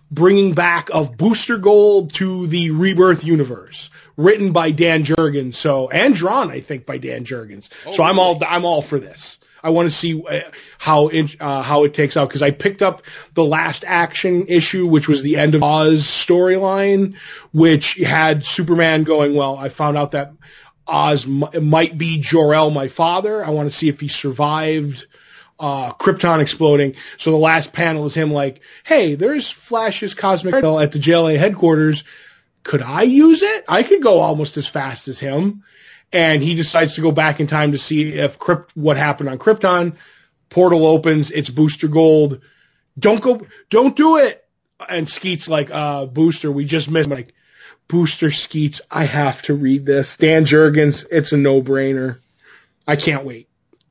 S2: bringing back of Booster Gold to the Rebirth universe, written by Dan Jurgens, so and drawn, I think, by Dan Jurgens. Oh, so I'm all I'm all for this. I want to see how it, uh, how it takes out, because I picked up the last Action issue, which was the end of Oz storyline, which had Superman going, well, I found out that Oz m- might be Jor-El, my father. I want to see if he survived uh Krypton exploding. So the last panel is him like, hey, there's Flash's cosmic ray at the J L A headquarters. Could I use it? I could go almost as fast as him. And he decides to go back in time to see if Krypt- what happened on Krypton. Portal opens. It's Booster Gold. Don't go. Don't do it. And Skeet's like, uh, Booster, we just missed. I'm like, Booster, Skeets, I have to read this. Dan Jurgens, it's a no-brainer. I can't wait.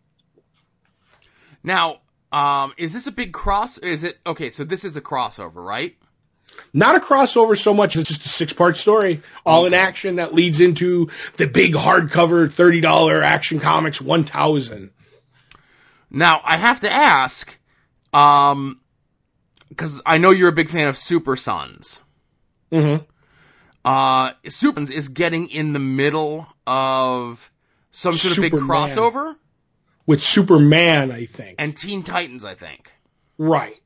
S3: Now, um, is this a big cross? Is it okay? So this is a crossover, right?
S2: Not a crossover so much as just a six-part story, all okay. in action that leads into the big hardcover thirty dollars Action Comics one thousand.
S3: Now, I have to ask, um, because I know you're a big fan of Super Sons.
S2: Mm-hmm.
S3: Uh, Super Sons is getting in the middle of some sort Superman. of big crossover?
S2: With Superman, I think.
S3: And Teen Titans, I think.
S2: Right.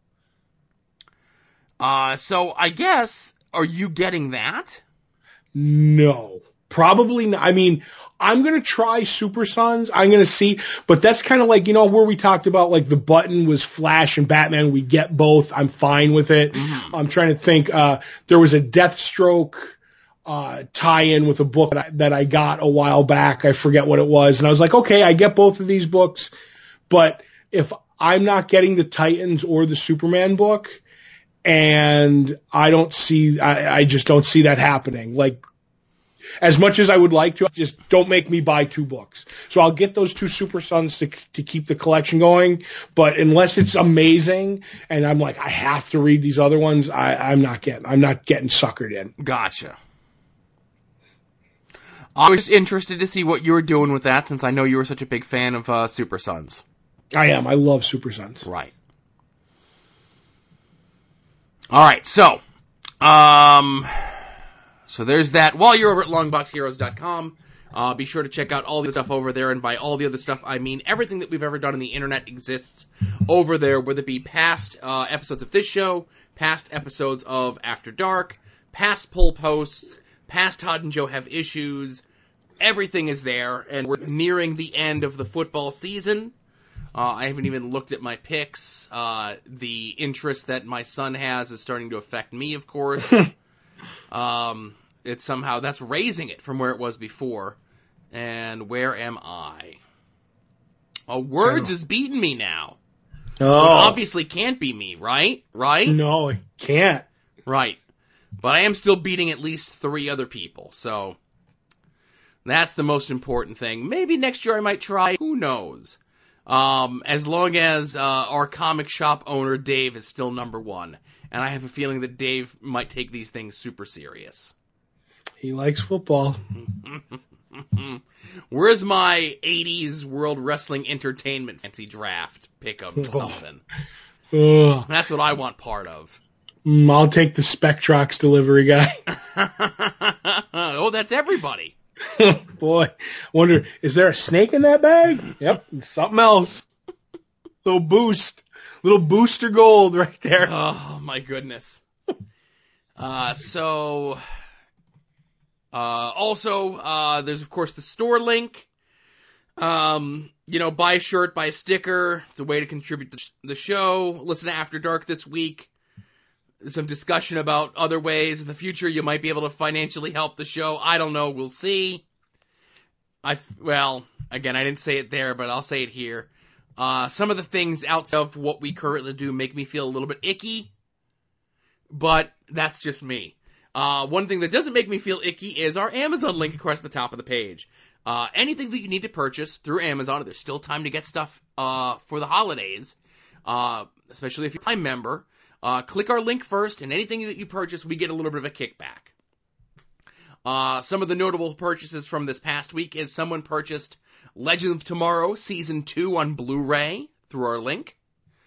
S3: Uh, so I guess, are you getting that?
S2: No. Probably not. I mean, I'm going to try Super Sons. I'm going to see. But that's kind of like, you know, where we talked about, like, the button was Flash and Batman. We get both. I'm fine with it. Mm-hmm. I'm trying to think. Uh, there was a Deathstroke uh, tie-in with a book that I, that I got a while back. I forget what it was. And I was like, okay, I get both of these books. But if I'm not getting the Titans or the Superman book, and I don't see, I, I just don't see that happening. Like, as much as I would like to, just don't make me buy two books. So I'll get those two Super Sons to to keep the collection going. But unless it's amazing, and I'm like, I have to read these other ones, I, I'm not getting, I'm not getting suckered in.
S3: Gotcha. I was just interested to see what you were doing with that, since I know you were such a big fan of uh, Super Sons.
S2: I am. I love Super Sons.
S3: Right. All right, so, um, so there's that. While you're over at longbox heroes dot com, uh, be sure to check out all the stuff over there, and by all the other stuff, I mean everything that we've ever done on the internet exists over there, whether it be past uh, episodes of this show, past episodes of After Dark, past pull posts, past Todd and Joe Have Issues. Everything is there, and we're nearing the end of the football season. Uh, I haven't even looked at my picks. Uh, the interest that my son has is starting to affect me, of course. um, it's somehow, that's raising it from where it was before. And where am I? Oh, Words is beating me now.
S2: Oh.
S3: So it obviously can't be me, right? Right?
S2: No, it can't.
S3: Right. But I am still beating at least three other people, so that's the most important thing. Maybe next year I might try. Who knows? Um, as long as, uh, our comic shop owner, Dave, is still number one. And I have a feeling that Dave might take these things super serious.
S2: He likes football.
S3: Where's my eighties World Wrestling Entertainment fancy draft pick-up something?
S2: Oh.
S3: That's what I want part of.
S2: Mm, I'll take the Spectrox delivery guy.
S3: Oh, that's everybody.
S2: Boy, wonder, is there a snake in that bag? Yep, something else. Little boost. Little Booster Gold right there.
S3: Oh, my goodness. Uh, so, uh, also, uh, there's, of course, the store link. Um, you know, buy a shirt, buy a sticker. It's a way to contribute to the show. Listen to After Dark this week. Some discussion about other ways in the future you might be able to financially help the show. I don't know. We'll see. I, well, again, I didn't say it there, but I'll say it here. Uh, some of the things outside of what we currently do make me feel a little bit icky, but that's just me. Uh, one thing that doesn't make me feel icky is our Amazon link across the top of the page. Uh, anything that you need to purchase through Amazon, there's still time to get stuff, uh, for the holidays, uh, especially if you're a Prime member. Uh, click our link first, and anything that you purchase, we get a little bit of a kickback. Uh, some of the notable purchases from this past week is someone purchased Legend of Tomorrow Season two on Blu-ray through our link.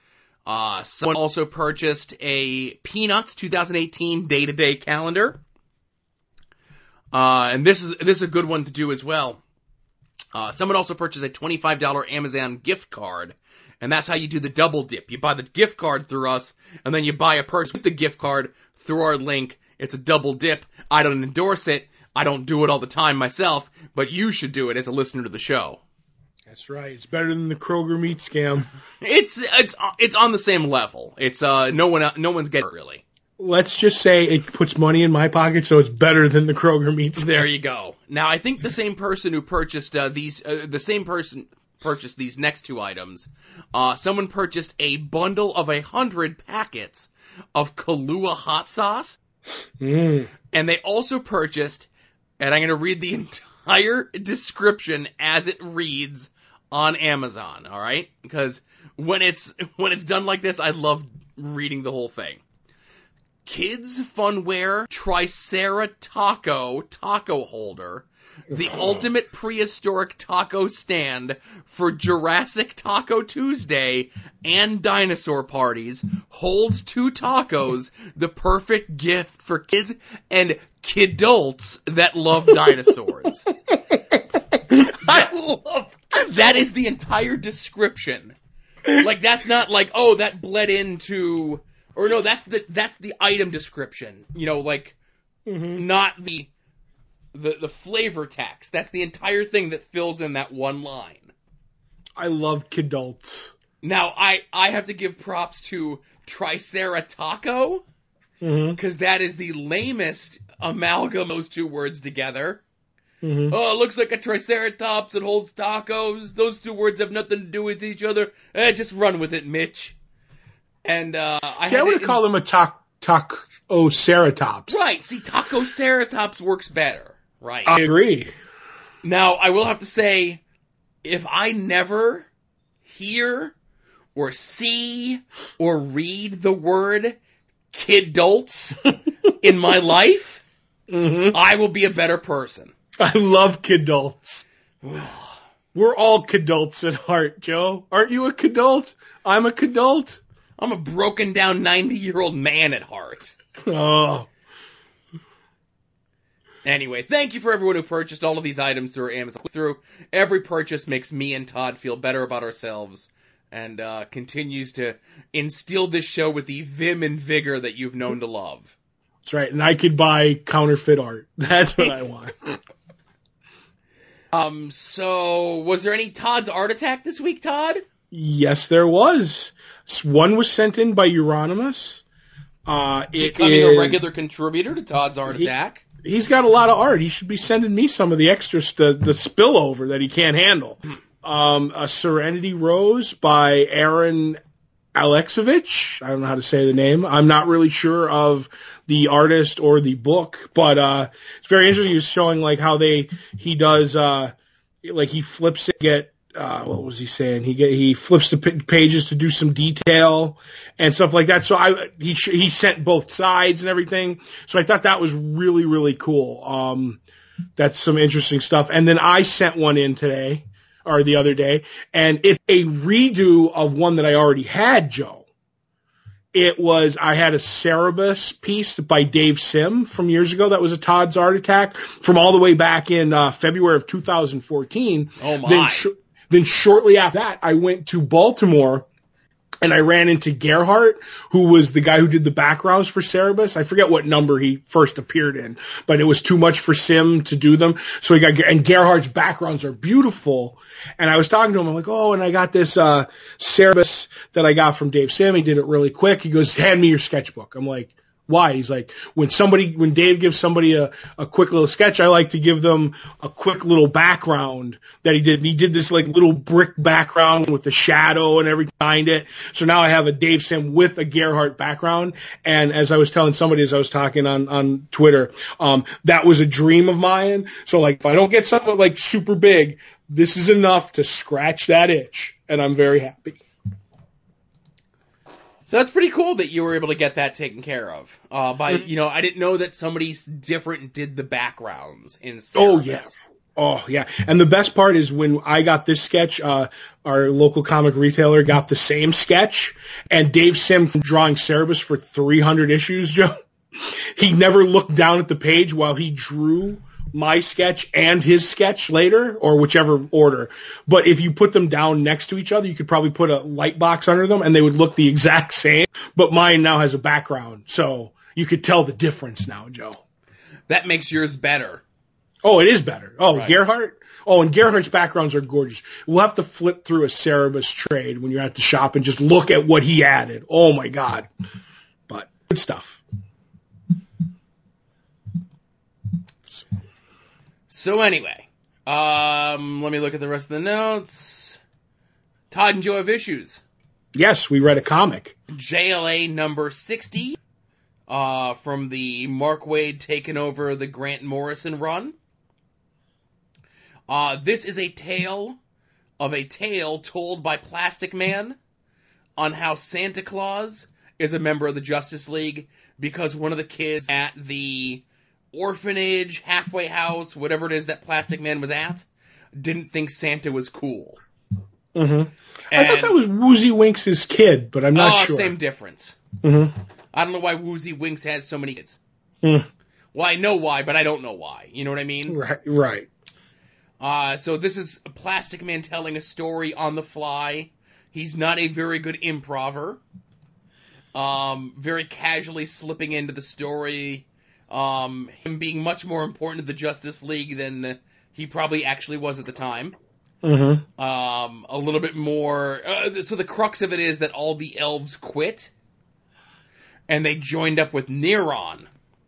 S3: Uh, someone also purchased a Peanuts twenty eighteen day-to-day calendar. Uh, and this is, this is a good one to do as well. Uh, someone also purchased a twenty-five dollars Amazon gift card. And that's how you do the double dip. You buy the gift card through us, and then you buy a purse with the gift card through our link. It's a double dip. I don't endorse it. I don't do it all the time myself, but you should do it as a listener to the show.
S2: That's right. It's better than the Kroger meat scam.
S3: It's it's it's on the same level. It's uh no one no one's getting it really.
S2: Let's just say it puts money in my pocket, so it's better than the Kroger meat scam.
S3: There you go. Now I think the same person who purchased uh, these uh, the same person purchased these next two items. Uh, someone purchased a bundle of a hundred packets of Kahlua hot sauce,
S2: mm.
S3: and they also purchased, and I'm going to read the entire description as it reads on Amazon, all right? Because when it's when it's done like this, I love reading the whole thing. Kids Funwear Tricera Taco Taco Holder, the ultimate prehistoric taco stand for Jurassic Taco Tuesday and dinosaur parties, holds two tacos, the perfect gift for kids and kidults that love dinosaurs.
S2: I love
S3: That is the entire description. Like, that's not like, oh, that bled into, or no, that's the, that's the item description. You know, like,
S2: mm-hmm.
S3: not the, the, the flavor text. That's the entire thing that fills in that one line.
S2: I love kidults.
S3: Now, I, I have to give props to Tricera Taco,
S2: Mm-hmm.
S3: because that is the lamest amalgam of those two words together.
S2: Mm-hmm.
S3: Oh, it looks like a Triceratops that holds tacos. Those two words have nothing to do with each other. Eh, just run with it, Mitch. And, uh, I
S2: See, I would have called him a tac, tacoceratops.
S3: Right. See, Tacoceratops works better. Right.
S2: I agree.
S3: Now, I will have to say, if I never hear or see or read the word kidults in my life,
S2: mm-hmm.
S3: I will be a better person.
S2: I love kidults. We're all kidults at heart, Joe. Aren't you a kidult? I'm a kidult.
S3: I'm a broken down ninety-year-old man at heart.
S2: Oh.
S3: Anyway, thank you for everyone who purchased all of these items through Amazon. Through every purchase makes me and Todd feel better about ourselves, and uh, continues to instill this show with the vim and vigor that you've known to love.
S2: That's right, and I could buy counterfeit art. That's what I want.
S3: Um, so, was there any Todd's Art Attack this week, Todd?
S2: Yes, there was. One was sent in by Euronymous. Uh, it
S3: Becoming
S2: is,
S3: a regular contributor to Todd's Art
S2: he,
S3: Attack.
S2: He's got a lot of art. He should be sending me some of the extras, the, the spillover that he can't handle. Um, a Serenity Rose by Aaron Alexovich. I don't know how to say the name. I'm not really sure of the artist or the book, but uh it's very interesting. He's showing like how they he does uh like he flips it, get uh what was he saying? He get he flips the p- pages to do some detail and stuff like that. So I he he sent both sides and everything. So I thought that was really really cool. Um that's some interesting stuff. And then I sent one in today or the other day, and it's a redo of one that I already had, Joe. It was, I had a Cerebus piece by Dave Sim from years ago that was a Todd's Art Attack from all the way back in uh, February of two thousand fourteen.
S3: Oh my.
S2: Then, sh- then shortly after that, I went to Baltimore and I ran into Gerhardt, who was the guy who did the backgrounds for Cerebus. I forget what number he first appeared in, but it was too much for Sim to do them. So he got, and Gerhardt's backgrounds are beautiful. And I was talking to him, I'm like, oh, and I got this, uh, Cerebus that I got from Dave Sim. He did it really quick. He goes, hand me your sketchbook. I'm like, why? He's like, when somebody, when Dave gives somebody a, a quick little sketch, I like to give them a quick little background that he did. He did this like little brick background with the shadow and everything behind it. So now I have a Dave Sim with a Gerhardt background. And as I was telling somebody as I was talking on, on Twitter, um, that was a dream of mine. So like, if I don't get something like super big, this is enough to scratch that itch. And I'm very happy.
S3: So that's pretty cool that you were able to get that taken care of. Uh, by, you know, I didn't know that somebody different did the backgrounds in Cerebus.
S2: Oh, yeah. Oh, yeah. And the best part is when I got this sketch, uh, our local comic retailer got the same sketch, and Dave Sim from Drawing Cerebus for three hundred issues, Joe, he never looked down at the page while he drew my sketch and his sketch later, or whichever order. But if you put them down next to each other, you could probably put a light box under them, and they would look the exact same. But mine now has a background, so you could tell the difference now, Joe.
S3: That makes yours better.
S2: Oh, it is better. Oh,
S3: Right.
S2: Gerhardt? Oh, and Gerhardt's backgrounds are gorgeous. We'll have to flip through a Cerebus trade when you're at the shop and just look at what he added. Oh, my God. But good stuff.
S3: So anyway, um, let me look at the rest of the notes. Todd and Joe have issues.
S2: Yes, we read a comic.
S3: J L A number sixty, uh, from the Mark Waid taking over the Grant Morrison run. Uh, this is a tale of a tale told by Plastic Man on how Santa Claus is a member of the Justice League because one of the kids at the orphanage, halfway house, whatever it is that Plastic Man was at, didn't think Santa was cool.
S2: Mm-hmm. I thought that was Woozy Winks' kid, but I'm not
S3: oh,
S2: sure.
S3: Same difference.
S2: Mm-hmm.
S3: I don't know why Woozy Winks has so many kids.
S2: Mm.
S3: Well, I know why, but I don't know why. You know what I mean?
S2: Right, right.
S3: Uh, so this is a Plastic Man telling a story on the fly. He's not a very good improver. Um, very casually slipping into the story. Um, him being much more important to the Justice League than he probably actually was at the time.
S2: Mm-hmm.
S3: Um, a little bit more. Uh, so the crux of it is that all the elves quit, and they joined up with Neron,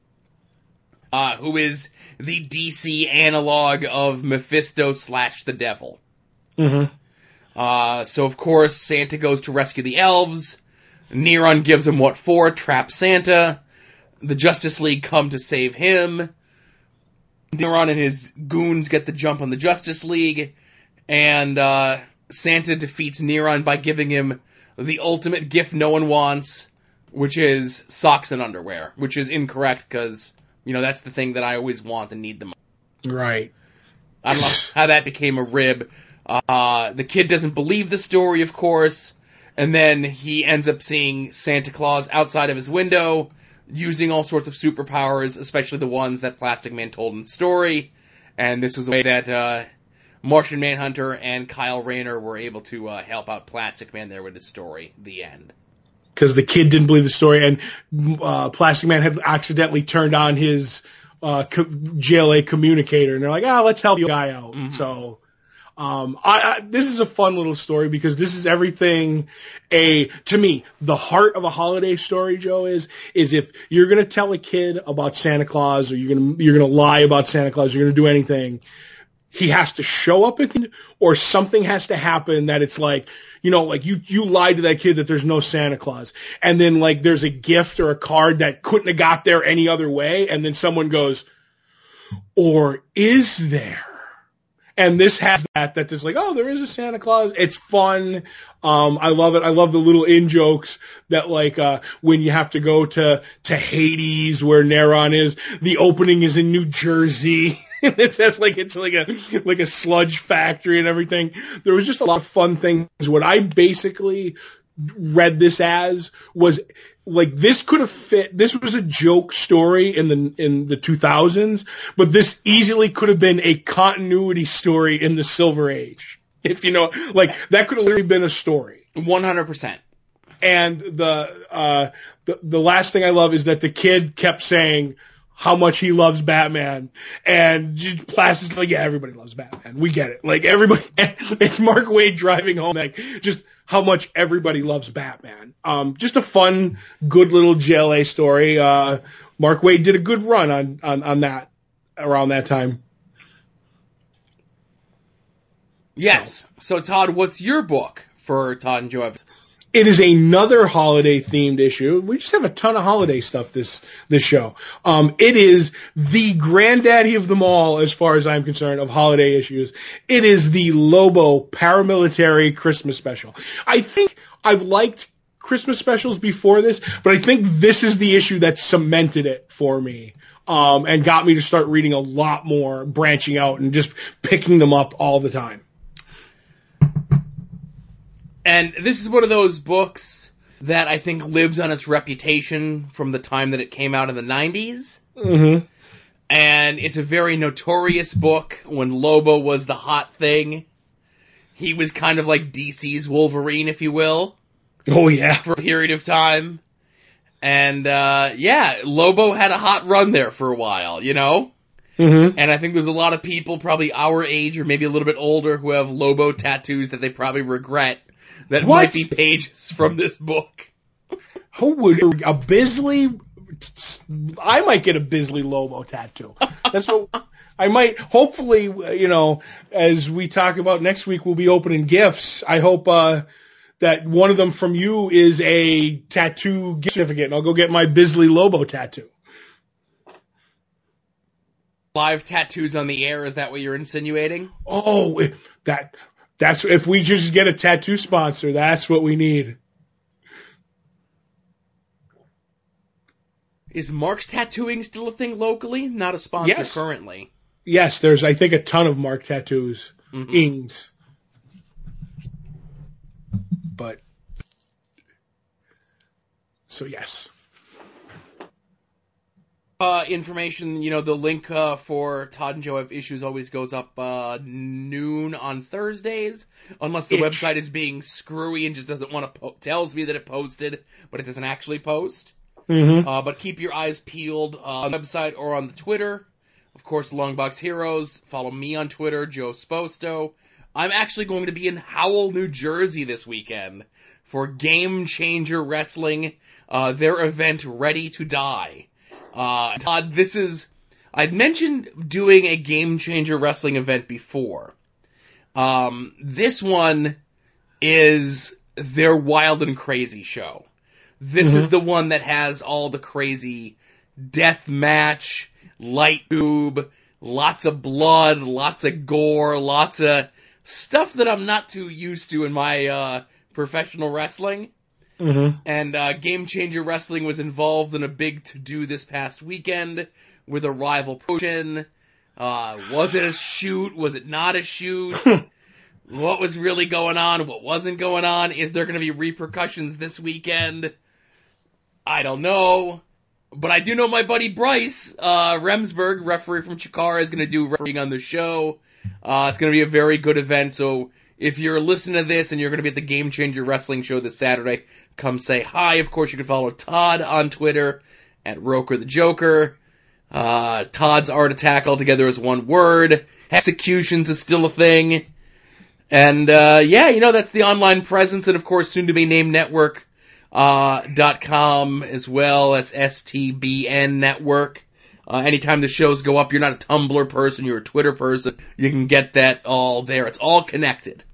S3: uh, who is the D C analog of Mephisto slash the Devil.
S2: Mm-hmm.
S3: Uh, so of course Santa goes to rescue the elves. Neron gives him what for, traps Santa. The Justice League come to save him. Neron and his goons get the jump on the Justice League. And uh, Santa defeats Neron by giving him the ultimate gift no one wants, which is socks and underwear, which is incorrect because, you know, that's the thing that I always want and need the most.
S2: Right.
S3: I don't know how that became a rib. Uh, the kid doesn't believe the story, of course, and then he ends up seeing Santa Claus outside of his window, using all sorts of superpowers, especially the ones that Plastic Man told in the story, and this was a way that uh, Martian Manhunter and Kyle Rayner were able to uh, help out Plastic Man there with his story. The end.
S2: Because the kid didn't believe the story, and uh, Plastic Man had accidentally turned on his uh, co- J L A communicator, and they're like, ah, let's help you guy out. Mm-hmm. So, um, I, I, this is a fun little story because this is everything a, to me, the heart of a holiday story, Joe, is, is if you're going to tell a kid about Santa Claus, or you're going to, you're going to lie about Santa Claus, you're going to do anything, he has to show up at the, or something has to happen that it's like, you know, like you, you lied to that kid that there's no Santa Claus. And then like there's a gift or a card that couldn't have got there any other way. And then someone goes, or is there? And this has that, that there's like, oh, there is a Santa Claus. It's fun. Um, I love it. I love the little in jokes that like, uh, when you have to go to, to Hades where Neron is, the opening is in New Jersey. It's just like, it's like a, like a sludge factory and everything. There was just a lot of fun things. What I basically read this as was like, this could have fit, this was a joke story in the, in the two thousands, but this easily could have been a continuity story in the Silver Age. If you know, like that could have literally been a story.
S3: one hundred percent.
S2: And the, uh, the, the last thing I love is that the kid kept saying how much he loves Batman, and Plastic's like, yeah, everybody loves Batman. We get it. Like everybody, it's Mark Waid driving home, like just how much everybody loves Batman. Um, just a fun, good little J L A story. Uh, Mark Waid did a good run on, on, on that around that time.
S3: Yes. So Todd, what's your book for Todd and Joe Evans?
S2: It is another holiday-themed issue. We just have a ton of holiday stuff this this show. Um, it is the granddaddy of them all, as far as I'm concerned, of holiday issues. It is the Lobo Paramilitary Christmas Special. I think I've liked Christmas specials before this, but I think this is the issue that cemented it for me. um, and got me to start reading a lot more, branching out and just picking them up all the time.
S3: And this is one of those books that I think lives on its reputation from the time that it came out in the nineties.
S2: Mm-hmm.
S3: And it's a very notorious book when Lobo was the hot thing. He was kind of like D C's Wolverine, if you will.
S2: Oh, yeah.
S3: For a period of time. And, uh, yeah, Lobo had a hot run there for a while, you know?
S2: Mm-hmm.
S3: And I think there's a lot of people, probably our age or maybe a little bit older, who have Lobo tattoos that they probably regret. That
S2: What?
S3: might be pages from this book.
S2: Who would a Bisley? I might get a Bisley Lobo tattoo. That's what I might. Hopefully, you know, as we talk about next week, we'll be opening gifts. I hope uh, that one of them from you is a tattoo gift certificate, and I'll go get my Bisley Lobo tattoo.
S3: Live tattoos on the air, is that what you're insinuating?
S2: Oh, that that's if we just get a tattoo sponsor, that's what we need.
S3: Is Mark's Tattooing still a thing locally? Not a sponsor
S2: Yes.
S3: currently.
S2: Yes, there's I think a ton of Mark tattoos.
S3: Mm-hmm.
S2: Ings. But so yes.
S3: Uh, information, you know, the link uh, for Todd and Joe Have Issues always goes up uh, noon on Thursdays, unless the
S2: Itch.
S3: website is being screwy and just doesn't want to po- tells me that it posted, but it doesn't actually post.
S2: Mm-hmm.
S3: Uh, but keep your eyes peeled uh, on the website or on the Twitter. Of course, Longbox Heroes. Follow me on Twitter, Joe Sposto. I'm actually going to be in Howell, New Jersey this weekend for Game Changer Wrestling, uh, their event Ready to Die. Uh, Todd, this is, I'd mentioned doing a Game Changer Wrestling event before. Um, this one is their Wild and Crazy show. This
S2: Mm-hmm.
S3: is the one that has all the crazy death match, light tube, lots of blood, lots of gore, lots of stuff that I'm not too used to in my, uh, professional wrestling.
S2: Mm-hmm.
S3: And uh, Game Changer Wrestling was involved in a big to-do this past weekend with a rival promotion. Uh, was it a shoot? Was it not a shoot? What was really going on? What wasn't going on? Is there going to be repercussions this weekend? I don't know. But I do know my buddy Bryce uh, Remsburg, referee from Chikara, is going to do refereeing on the show. Uh, it's going to be a very good event, so if you're listening to this and you're going to be at the Game Changer Wrestling show this Saturday, come say hi. Of course, you can follow Todd on Twitter at Roker the Joker. Uh, Todd's Art Attack altogether is one word. Executions is still a thing. And, uh, yeah, you know, that's the online presence, and of course, soon to be named network, uh, dot com as well. That's S T B N Network. Uh, anytime the shows go up, you're not a Tumblr person, you're a Twitter person, you can get that all there. It's all connected.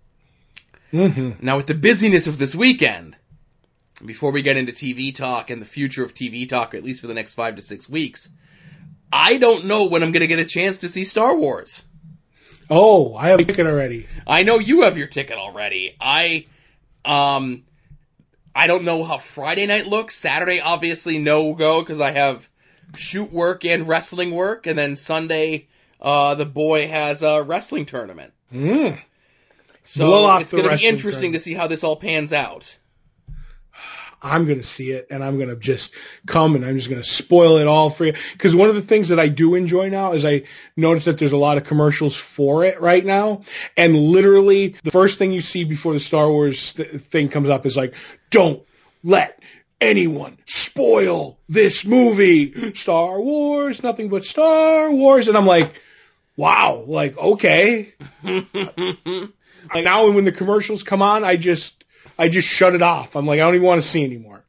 S2: Mm-hmm.
S3: Now, with the busyness of this weekend, before we get into T V talk and the future of T V talk, at least for the next five to six weeks, I don't know when I'm going to get a chance to see Star Wars.
S2: Oh, I have a ticket already.
S3: I know you have your ticket already. I, um, I don't know how Friday night looks. Saturday, obviously, no go, because I have shoot work and wrestling work, and then Sunday, uh, the boy has a wrestling tournament.
S2: Mm.
S3: So
S2: Blow off
S3: it's
S2: the
S3: going to be
S2: wrestling
S3: interesting
S2: tournament.
S3: to see how this all pans out.
S2: I'm going to see it, and I'm going to just come, and I'm just going to spoil it all for you. Because one of the things that I do enjoy now is I notice that there's a lot of commercials for it right now, and literally the first thing you see before the Star Wars th- thing comes up is like, don't let anyone spoil this movie. Star Wars, nothing but Star Wars. And I'm like, wow, like, okay. Like now when the commercials come on, I just, I just shut it off. I'm like, I don't even want to see anymore.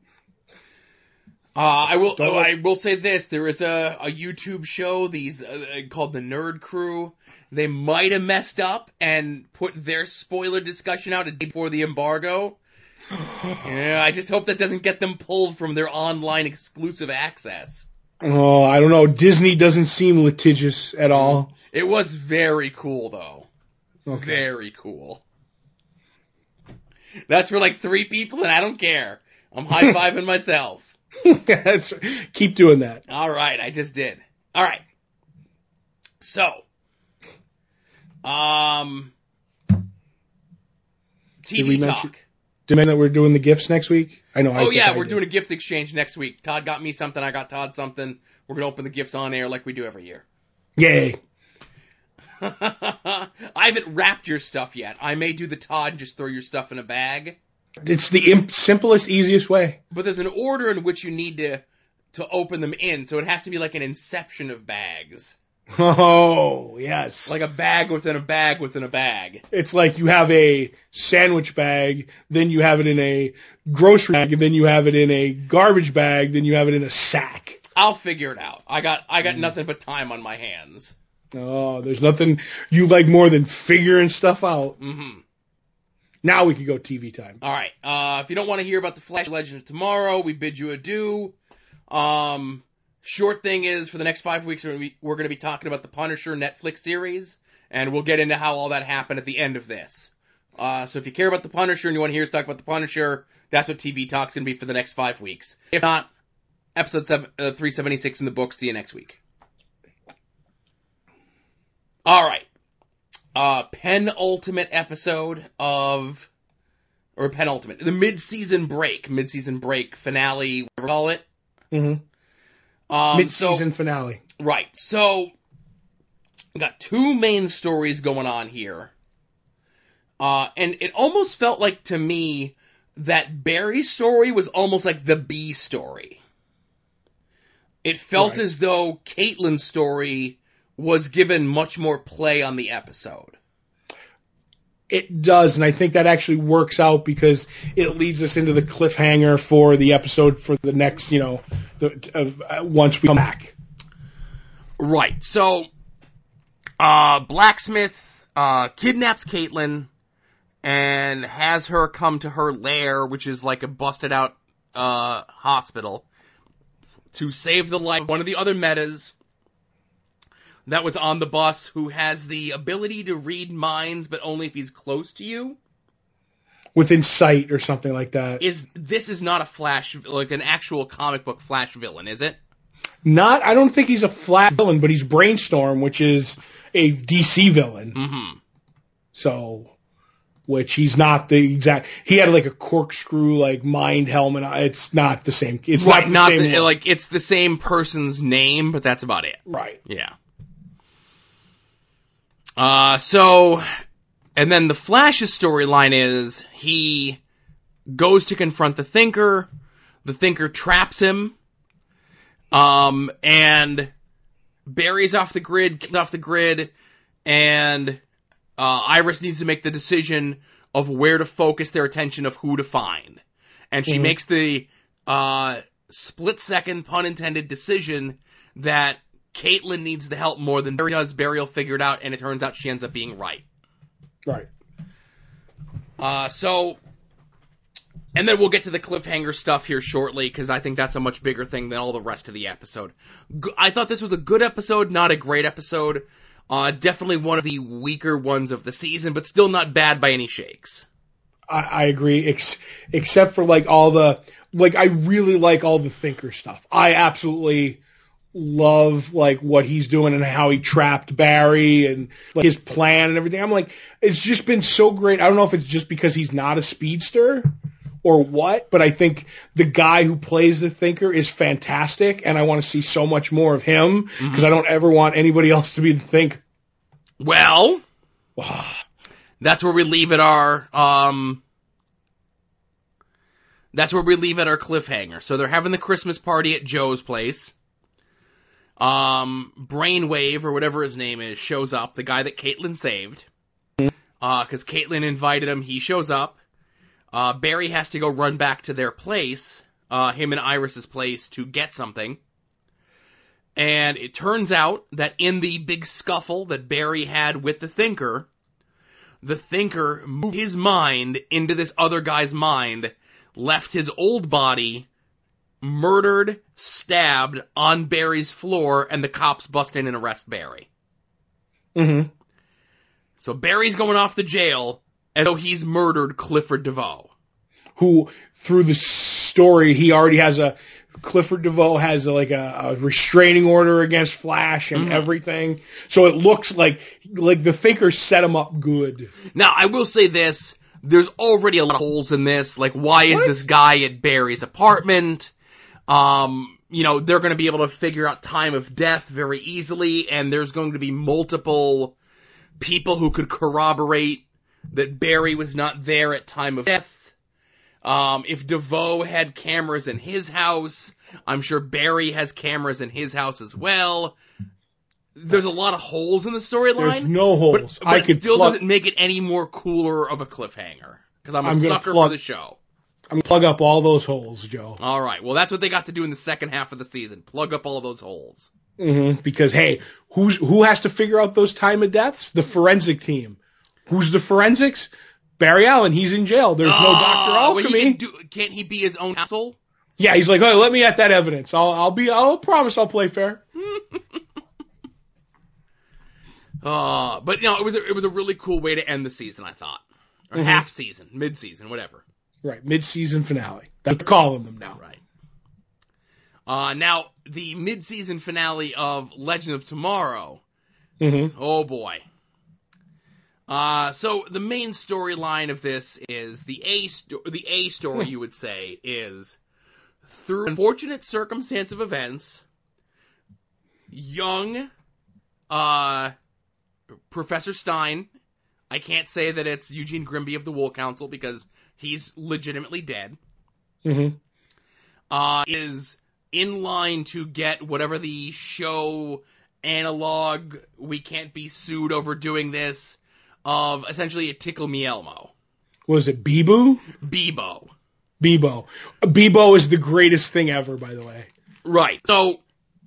S3: Uh, I will,
S2: Don't
S3: oh,
S2: let-
S3: I will say this, there is a, a YouTube show, these, uh, called the Nerd Crew. They might have messed up and put their spoiler discussion out a day before the embargo. Yeah, I just hope that doesn't get them pulled from their online exclusive access.
S2: Oh, I don't know. Disney doesn't seem litigious at all.
S3: It was very cool, though.
S2: Okay.
S3: Very cool. That's for like three people, and I don't care. I'm high-fiving myself.
S2: That's, keep doing that.
S3: All right, I just did. All right. So, um, T V talk.
S2: Mention, did we mention that we're doing the gifts next week? I know.
S3: Oh
S2: I
S3: yeah,
S2: I
S3: we're
S2: did.
S3: doing a gift exchange next week. Todd got me something, I got Todd something. We're gonna open the gifts on air like we do every year.
S2: Yay.
S3: I haven't wrapped your stuff yet. I may do the Todd and just throw your stuff in a bag.
S2: It's the imp- simplest, easiest way.
S3: But there's an order in which you need to to open them in, so it has to be like an inception of bags.
S2: Oh, yes.
S3: Like a bag within a bag within a bag.
S2: It's like you have a sandwich bag, then you have it in a grocery bag, and then you have it in a garbage bag, then you have it in a sack.
S3: I'll figure it out. I got I got mm. nothing but time on my hands.
S2: Oh, there's nothing you like more than figuring stuff out.
S3: Mm-hmm.
S2: Now we can go T V time.
S3: All right. Uh, if you don't want to hear about the Flash Legend of Tomorrow, we bid you adieu. Um, short thing is, for the next five weeks, we're going to be, we're going to be talking about the Punisher Netflix series, and we'll get into how all that happened at the end of this. Uh, so if you care about the Punisher and you want to hear us talk about the Punisher, that's what T V Talk's going to be for the next five weeks. If not, episode seven, uh, three seventy-six in the book. See you next week. All right. Uh, penultimate episode of, or penultimate, the mid-season break, mid-season break finale, whatever you call it.
S2: Mm-hmm.
S3: Um,
S2: mid-season
S3: so,
S2: finale.
S3: Right. So, we got two main stories going on here. Uh, and it almost felt like to me that Barry's story was almost like the B story. It felt
S2: right.
S3: as though Caitlin's story was given much more play on the episode.
S2: It does, and I think that actually works out because it leads us into the cliffhanger for the episode for the next, you know, the, uh, once we come back.
S3: Right. So, uh, Blacksmith, uh, kidnaps Caitlin and has her come to her lair, which is like a busted out, uh, hospital, to save the life of one of the other metas that was on the bus, who has the ability to read minds, but only if he's close to you.
S2: Within sight or something like that.
S3: Is this is not a Flash, like an actual comic book Flash villain, is it?
S2: Not, I don't think he's a Flash villain, but he's Brainstorm, which is a D C villain.
S3: Mm-hmm.
S2: So, which he's not the exact, he had like a corkscrew, like, mind helmet. It's not the same. It's
S3: right,
S2: not the
S3: not
S2: same.
S3: The, like, it's the same person's name, but that's about it.
S2: Right.
S3: Yeah. Uh, so, and then the Flash's storyline is he goes to confront the Thinker. The Thinker traps him. Um, and Barry's off the grid, off the grid, and uh, Iris needs to make the decision of where to focus their attention of who to find. And she mm-hmm. makes the uh, split-second, pun intended, decision that Caitlin needs the help more than Barry does. Barry will figure it out, and it turns out she ends up being right.
S2: Right.
S3: Uh, so, and then we'll get to the cliffhanger stuff here shortly, because I think that's a much bigger thing than all the rest of the episode. I thought this was a good episode, not a great episode. Uh, definitely one of the weaker ones of the season, but still not bad by any shakes.
S2: I, I agree, ex- except for like all the, like I really like all the Thinker stuff. I absolutely love like what he's doing and how he trapped Barry and like his plan and everything. I'm like, it's just been so great. I don't know if it's just because he's not a speedster or what, but I think the guy who plays the Thinker is fantastic, and I want to see so much more of him because mm-hmm. I don't ever want anybody else to be the Thinker.
S3: Well, that's where we leave at our um. That's where we leave at our cliffhanger. So they're having the Christmas party at Joe's place. Um, Brainwave, or whatever his name is, shows up, the guy that Caitlin saved. Uh, cause Caitlin invited him, he shows up. Uh, Barry has to go run back to their place, uh, him and Iris's place, to get something. And it turns out that in the big scuffle that Barry had with the Thinker, the Thinker moved his mind into this other guy's mind, left his old body murdered, stabbed on Barry's floor, and the cops bust in and arrest Barry.
S2: Mm-hmm.
S3: So Barry's going off to jail as though he's murdered Clifford DeVoe.
S2: Who, through the story, he already has a Clifford DeVoe has like a, a restraining order against Flash and
S3: Mhm.
S2: everything. So it looks like like the Fakers set him up good.
S3: Now, I will say this. There's already a lot of holes in this. Like, why is
S2: What?
S3: this guy at Barry's apartment? Um, you know, they're going to be able to figure out time of death very easily, and there's going to be multiple people who could corroborate that Barry was not there at time of death. Um, if DeVoe had cameras in his house, I'm sure Barry has cameras in his house as well. There's a lot of holes in the
S2: There's
S3: storyline.
S2: no holes.
S3: But, but
S2: I
S3: it
S2: could
S3: still
S2: plug,
S3: doesn't make it any more cooler of a cliffhanger. Because I'm a
S2: I'm gonna
S3: sucker
S2: plug-
S3: for the show.
S2: I'm gonna plug up all those holes, Joe.
S3: Alright, well that's what they got to do in the second half of the season. Plug up all those holes.
S2: Mm-hmm. Because hey, who's who has to figure out those time of deaths? The forensic team. Who's the forensics? Barry Allen. He's in jail. There's no Doctor
S3: Ah, well, he
S2: Alchemy.
S3: can do, can't he be his own asshole?
S2: Yeah, he's like, oh, let me at that evidence. I'll I'll be. I'll promise I'll play fair.
S3: Uh, but you know, it was a, it was a really cool way to end the season, I thought. Or
S2: Mhm.
S3: half season, mid season, whatever.
S2: Right, mid-season finale. That's what they're calling them now.
S3: Right. Uh, now, the mid-season finale of Legend of Tomorrow.
S2: Mm-hmm.
S3: Oh boy. Uh, so the main storyline of this is the A sto- the A story, you would say, is through unfortunate circumstance of events, young, uh, Professor Stein, I can't say that it's Eugene Grimby of the Wool Council because he's legitimately dead,
S2: Mm-hmm.
S3: uh, is in line to get whatever the show analog, we can't be sued over doing this, of essentially a Tickle Me Elmo.
S2: Was it Bebo?
S3: Bebo.
S2: Bebo. Bebo is the greatest thing ever, by the way.
S3: Right. So,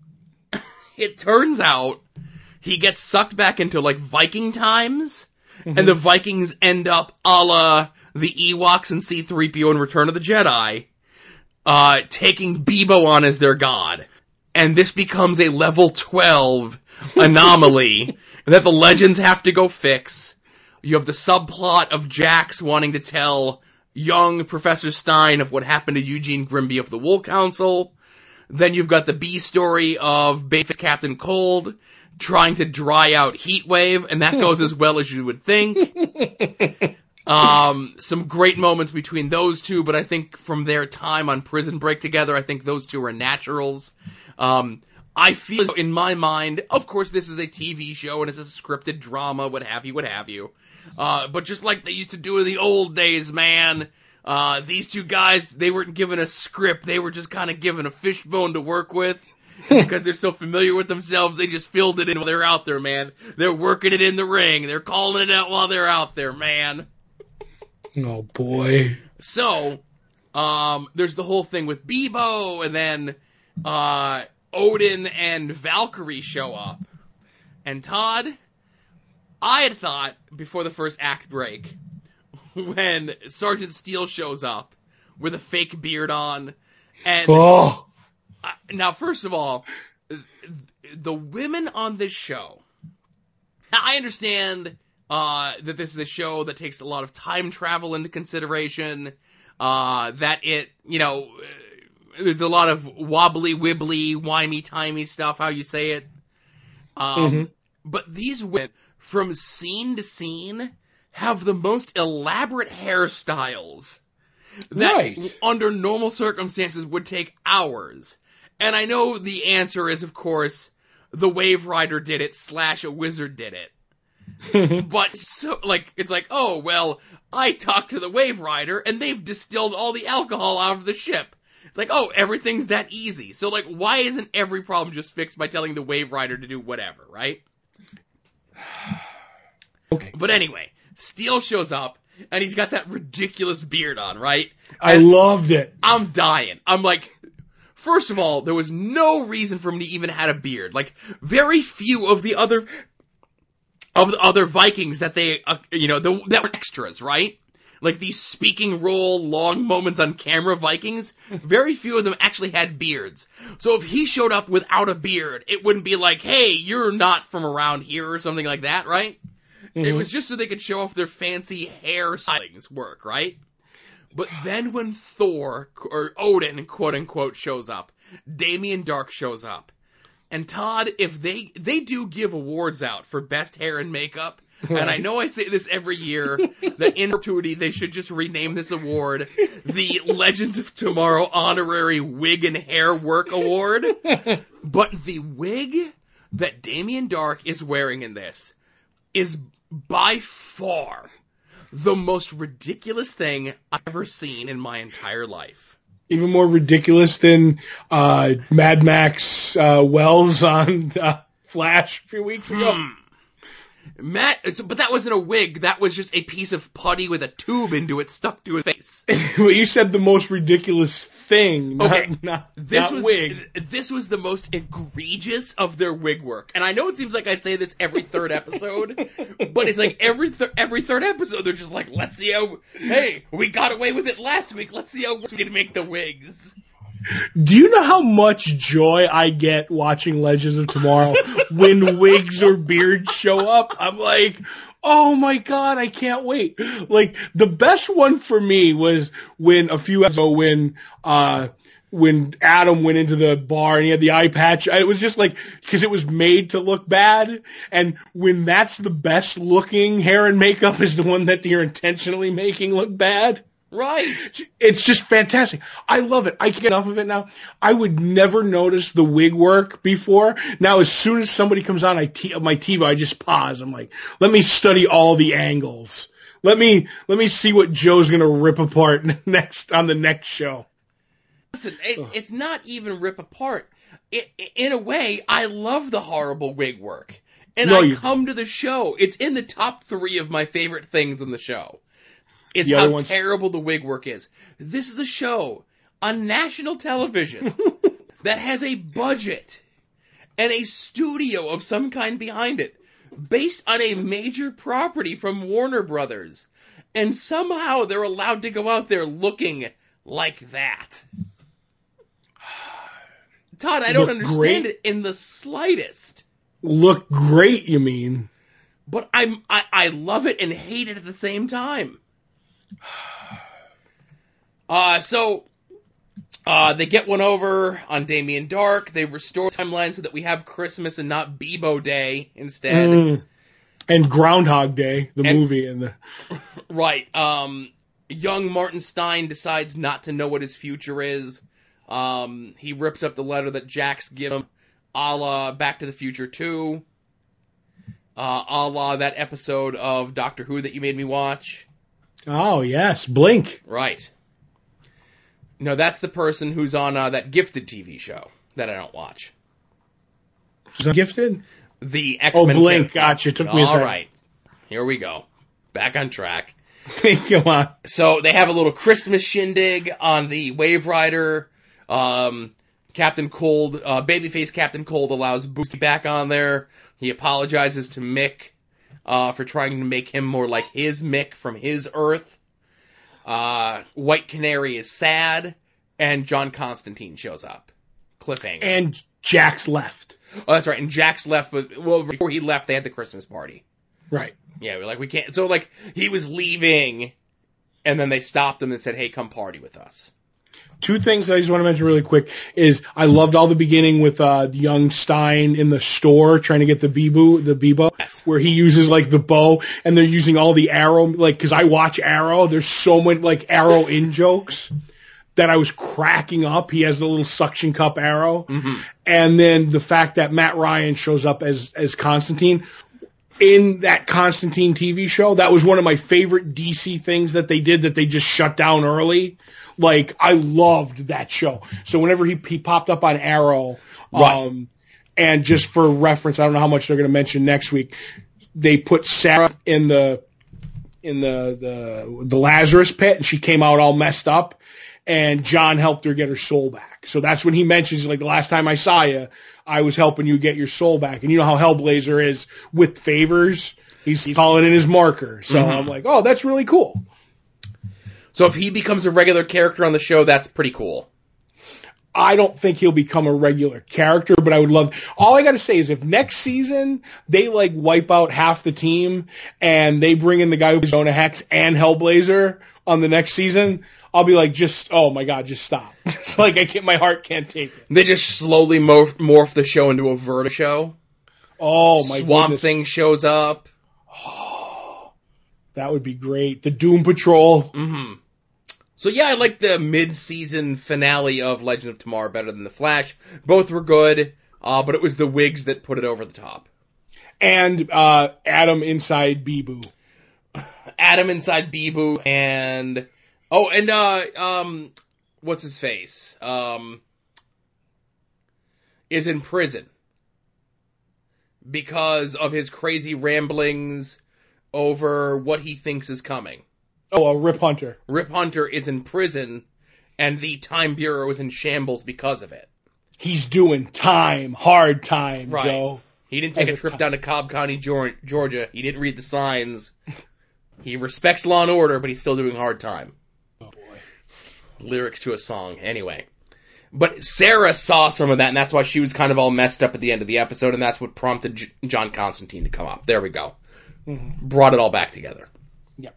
S3: it turns out he gets sucked back into, like, Viking times,
S2: Mm-hmm.
S3: and the Vikings end up a la the Ewoks and C three P O in Return of the Jedi, uh, taking Bebo on as their god. And this becomes a level twelve anomaly that the Legends have to go fix. You have the subplot of Jax wanting to tell young Professor Stein of what happened to Eugene Grimby of the Wool Council. Then you've got the B story of Babyface Captain Cold trying to dry out Heatwave, and that goes as well as you would think. Um, some great moments between those two, but I think from their time on Prison Break together, I think those two are naturals. Um, I feel as though in my mind, of course this is a T V show and it's a scripted drama, what have you, what have you. Uh, but just like they used to do in the old days, man, uh, these two guys, they weren't given a script, they were just kind of given a fishbone to work with. And because they're so familiar with themselves, they just filled it in while they're out there, man. They're working it in the ring. They're calling it out while they're out there, man.
S2: Oh, boy.
S3: So, um, there's the whole thing with Bebo, and then, uh, Odin and Valkyrie show up. And Todd, I had thought, before the first act break, when Sergeant Steele shows up with a fake beard on, and,
S2: Oh.
S3: uh, now first of all, the women on this show, now I understand, Uh, that this is a show that takes a lot of time travel into consideration, uh, that it, you know, uh, there's a lot of wobbly, wibbly, wimey-timey stuff, how you say it. Um,
S2: Mm-hmm.
S3: but these women, from scene to scene, have the most elaborate hairstyles that
S2: Right.
S3: under normal circumstances would take hours. And I know the answer is, of course, the Wave Rider did it slash a wizard did it. But, so, like, it's like, oh, well, I talked to the Wave Rider, and they've distilled all the alcohol out of the ship. It's like, oh, everything's that easy. So, like, why isn't every problem just fixed by telling the Wave Rider to do whatever, right?
S2: Okay.
S3: But anyway, Steele shows up, and he's got that ridiculous beard on, right?
S2: I
S3: And
S2: loved it.
S3: I'm dying. I'm like, first of all, there was no reason for him to even have a beard. Like, very few of the other... of the other Vikings that they, uh, you know, the, that were extras, right? Like these speaking role, long moments on camera Vikings, very few of them actually had beards. So if he showed up without a beard, it wouldn't be like, hey, you're not from around here or something like that, right?
S2: Mm-hmm.
S3: It was just so they could show off their fancy hair stylings work, right? But then when Thor, or Odin, quote unquote, shows up, Damien Dark shows up. And Todd, if they, they do give awards out for best hair and makeup, right. And I know I say this every year, that in perpetuity they should just rename this award the Legends of Tomorrow Honorary Wig and Hair Work Award. But the wig that Damien Dark is wearing in this is by far the most ridiculous thing I've ever seen in my entire life.
S2: Even more ridiculous than uh, Mad Max uh, Wells on uh, Flash a few weeks ago.
S3: Hmm. Matt, but that wasn't a wig. That was just a piece of putty with a tube into it stuck to his face.
S2: Well, you said the most ridiculous thing, not,
S3: okay.
S2: not,
S3: this
S2: not
S3: was,
S2: wig.
S3: This was the most egregious of their wig work. And I know it seems like I say this every third episode, but it's like every th- every third episode they're just like, let's see how, hey, we got away with it last week. Let's see how we can make the wigs.
S2: Do you know how much joy I get watching Legends of Tomorrow when wigs or beards show up? I'm like, oh my god, I can't wait. Like, the best one for me was when a few episodes ago when, uh, when Adam went into the bar and he had the eye patch. It was just like, because it was made to look bad. And when that's the best looking hair and makeup is the one that you're intentionally making look bad.
S3: Right.
S2: It's just fantastic. I love it. I can't get enough of it now. I would never notice the wig work before. Now, as soon as somebody comes on I t- my T V, I just pause. I'm like, let me study all the angles. Let me, let me see what Joe's going to rip apart next on the next show.
S3: Listen, it, it's not even rip apart. It, in a way, I love the horrible wig work. And
S2: no,
S3: I
S2: you...
S3: come to the show. It's in the top three of my favorite things in the show. It's
S2: the
S3: how
S2: ones...
S3: terrible the wig work is. This is a show on national television that has a budget and a studio of some kind behind it, based on a major property from Warner Brothers. And somehow they're allowed to go out there looking like that. Todd, I don't
S2: Look
S3: understand
S2: great.
S3: it in the slightest.
S2: Look great, you mean?
S3: But I'm, I, I love it and hate it at the same time. Uh, so, uh, they get one over on Damien Dark. They restore timeline so that we have Christmas and not Bebo Day instead.
S2: Mm. And Groundhog Day, the
S3: and,
S2: movie. and the
S3: Right. Um, young Martin Stein decides not to know what his future is. Um, he rips up the letter that Jax gives him, a la Back to the Future two. Uh, a la that episode of Doctor Who that you made me watch.
S2: Oh, yes. Blink.
S3: Right. No, that's the person who's on uh, that Gifted T V show that I don't watch.
S2: Is that Gifted?
S3: The X-Men.
S2: Oh, Blink. Gotcha. Took me a second.
S3: All right. Here we go. Back on track.
S2: Come on.
S3: So they have a little Christmas shindig on the Wave Rider. Um, Captain Cold, uh, babyface Captain Cold allows Boosty back on there. He apologizes to Mick uh, for trying to make him more like his Mick from his Earth. Uh, White Canary is sad, and John Constantine shows up. Cliffhanger.
S2: And Jax left.
S3: Oh, that's right. And Jax left, but well, before he left, they had the Christmas party.
S2: Right.
S3: Yeah, we're like, we can't. So, like, he was leaving, and then they stopped him and said, hey, come party with us.
S2: Two things that I just want to mention really quick is I loved all the beginning with uh young Stein in the store trying to get the Bebo, the Bebo,
S3: yes.
S2: Where he uses like the bow and they're using all the Arrow, like, cause I watch Arrow, there's so many like Arrow in jokes that I was cracking up. He has the little suction cup arrow.
S3: Mm-hmm.
S2: And then the fact that Matt Ryan shows up as, as Constantine in that Constantine T V show. That was one of my favorite D C things that they did that they just shut down early. Like, I loved that show. So whenever he, he popped up on Arrow,
S3: right.
S2: um, and just for reference, I don't know how much they're going to mention next week, they put Sarah in the, in the, the, the Lazarus pit and she came out all messed up and John helped her get her soul back. So that's when he mentions, like, the last time I saw you, I was helping you get your soul back. And you know how Hellblazer is with favors? He's, he's calling in his marker. So mm-hmm. I'm like, oh, that's really cool.
S3: So if he becomes a regular character on the show, that's pretty cool.
S2: I don't think he'll become a regular character, but I would love, all I gotta say is if next season they like wipe out half the team and they bring in the guy who's Jonah Hex and Hellblazer on the next season, I'll be like, just, oh my God, just stop. It's like I can't, my heart can't take it.
S3: They just slowly morph, morph the show into a Verta show.
S2: Oh my
S3: Swamp
S2: goodness.
S3: Thing shows up.
S2: Oh, that would be great. The Doom Patrol.
S3: Mm-hmm. So yeah, I like the mid-season finale of Legend of Tomorrow better than The Flash. Both were good, uh, but it was the wigs that put it over the top.
S2: And uh, Adam inside Beeboo.
S3: Adam inside Beeboo and... Oh, and, uh, um, what's his face? Um, is in prison. Because of his crazy ramblings over what he thinks is coming.
S2: Oh, uh, Rip Hunter.
S3: Rip Hunter is in prison, and the Time Bureau is in shambles because of it.
S2: He's doing time, hard time,
S3: Right.
S2: Joe.
S3: He didn't take
S2: As
S3: a
S2: a
S3: trip
S2: t-
S3: down to Cobb County, Georgia. He didn't read the signs. He respects law and order, but he's still doing hard time.
S2: Oh, boy.
S3: Lyrics to a song. Anyway. But Sarah saw some of that, and that's why she was kind of all messed up at the end of the episode, and that's what prompted J- John Constantine to come up. There we go.
S2: Mm-hmm.
S3: Brought it all back together.
S2: Yep.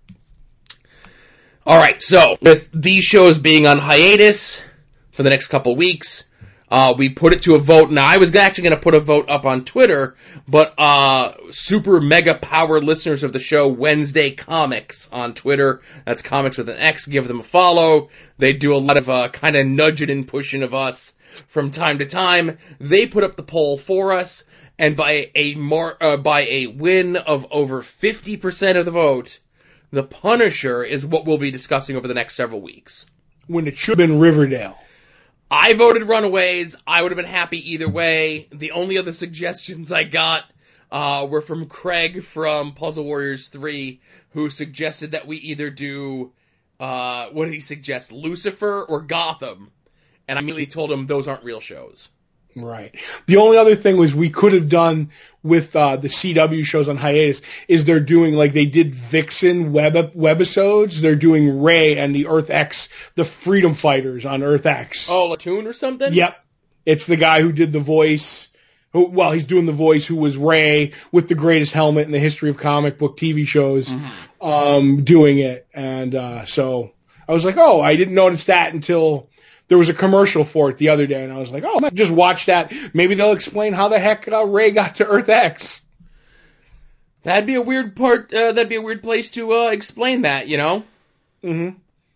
S3: Alright, so, with these shows being on hiatus for the next couple weeks, uh, we put it to a vote. Now, I was actually going to put a vote up on Twitter, but, uh, super mega power listeners of the show, Wednesday Comics on Twitter, that's comics with an X, give them a follow. They do a lot of, uh, kind of nudging and pushing of us from time to time. They put up the poll for us, and by a mar- uh, by a win of over fifty percent of the vote, The Punisher is what we'll be discussing over the next several weeks.
S2: When it should have been Riverdale.
S3: I voted Runaways. I would have been happy either way. The only other suggestions I got uh, were from Craig from Puzzle Warriors three, who suggested that we either do, uh, what did he suggest, Lucifer or Gotham? And I immediately told him those aren't real shows.
S2: Right. The only other thing was we could have done with uh, the C W shows on hiatus is they're doing, like they did Vixen web webisodes, they're doing Ray and the Earth X, the Freedom Fighters on Earth X.
S3: Oh, Latoon or something?
S2: Yep. It's the guy who did the voice, who, well, he's doing the voice who was Ray with the greatest helmet in the history of comic book T V shows, mm-hmm. um, doing it. And uh, so I was like, oh, I didn't notice that until... There was a commercial for it the other day, and I was like, oh, man, just watch that. Maybe they'll explain how the heck uh, Ray got to Earth X.
S3: That'd be a weird part, uh, that'd be a weird place to uh, explain that, you know?
S2: Mm-hmm.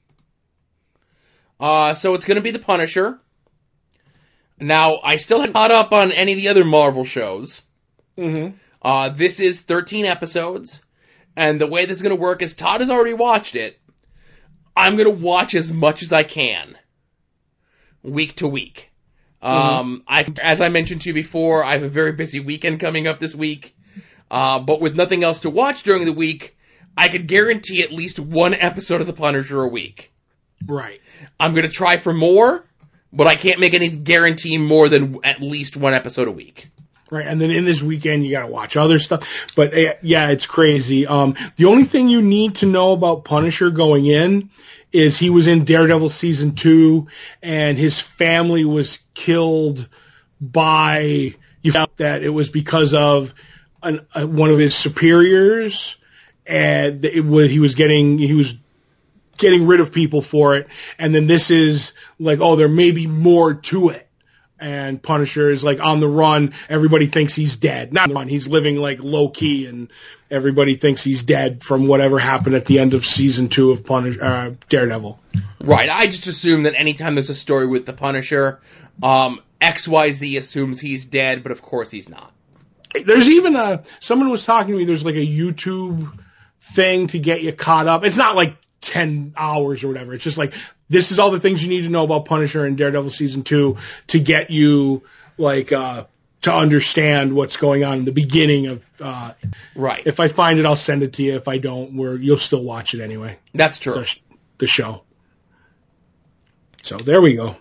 S3: Uh, so it's gonna be The Punisher. Now, I still haven't caught up on any of the other Marvel shows.
S2: Mm-hmm.
S3: Uh, this is thirteen episodes, and the way this is gonna work is Todd has already watched it. I'm gonna watch as much as I can. Week to week. Um, mm-hmm. I, as I mentioned to you before, I have a very busy weekend coming up this week. Uh, but with nothing else to watch during the week, I could guarantee at least one episode of The Punisher a week.
S2: Right.
S3: I'm gonna try for more, but I can't make any guarantee more than at least one episode a week.
S2: Right, and then in this weekend you gotta watch other stuff. But uh, yeah, it's crazy. Um, the only thing you need to know about Punisher going in is he was in Daredevil season two, and his family was killed by, you found that it was because of an, uh, one of his superiors, and it was, he was getting, he was getting rid of people for it, and then this is like, oh, there may be more to it. And Punisher is like on the run. Everybody thinks he's dead. Not on the run. He's living like low key, and everybody thinks he's dead from whatever happened at the end of season two of Punish uh, Daredevil.
S3: Right. I just assume that anytime there's a story with the Punisher, um, X Y Z assumes he's dead, but of course he's not.
S2: There's even a someone was talking to me. There's like a YouTube thing to get you caught up. It's not like ten hours or whatever. It's just like, this is all the things you need to know about Punisher and Daredevil season two to get you, like, uh, to understand what's going on in the beginning of, uh,
S3: right.
S2: If I find it, I'll send it to you. If I don't, we're, you'll still watch it anyway.
S3: That's true.
S2: The, the show. So there we go.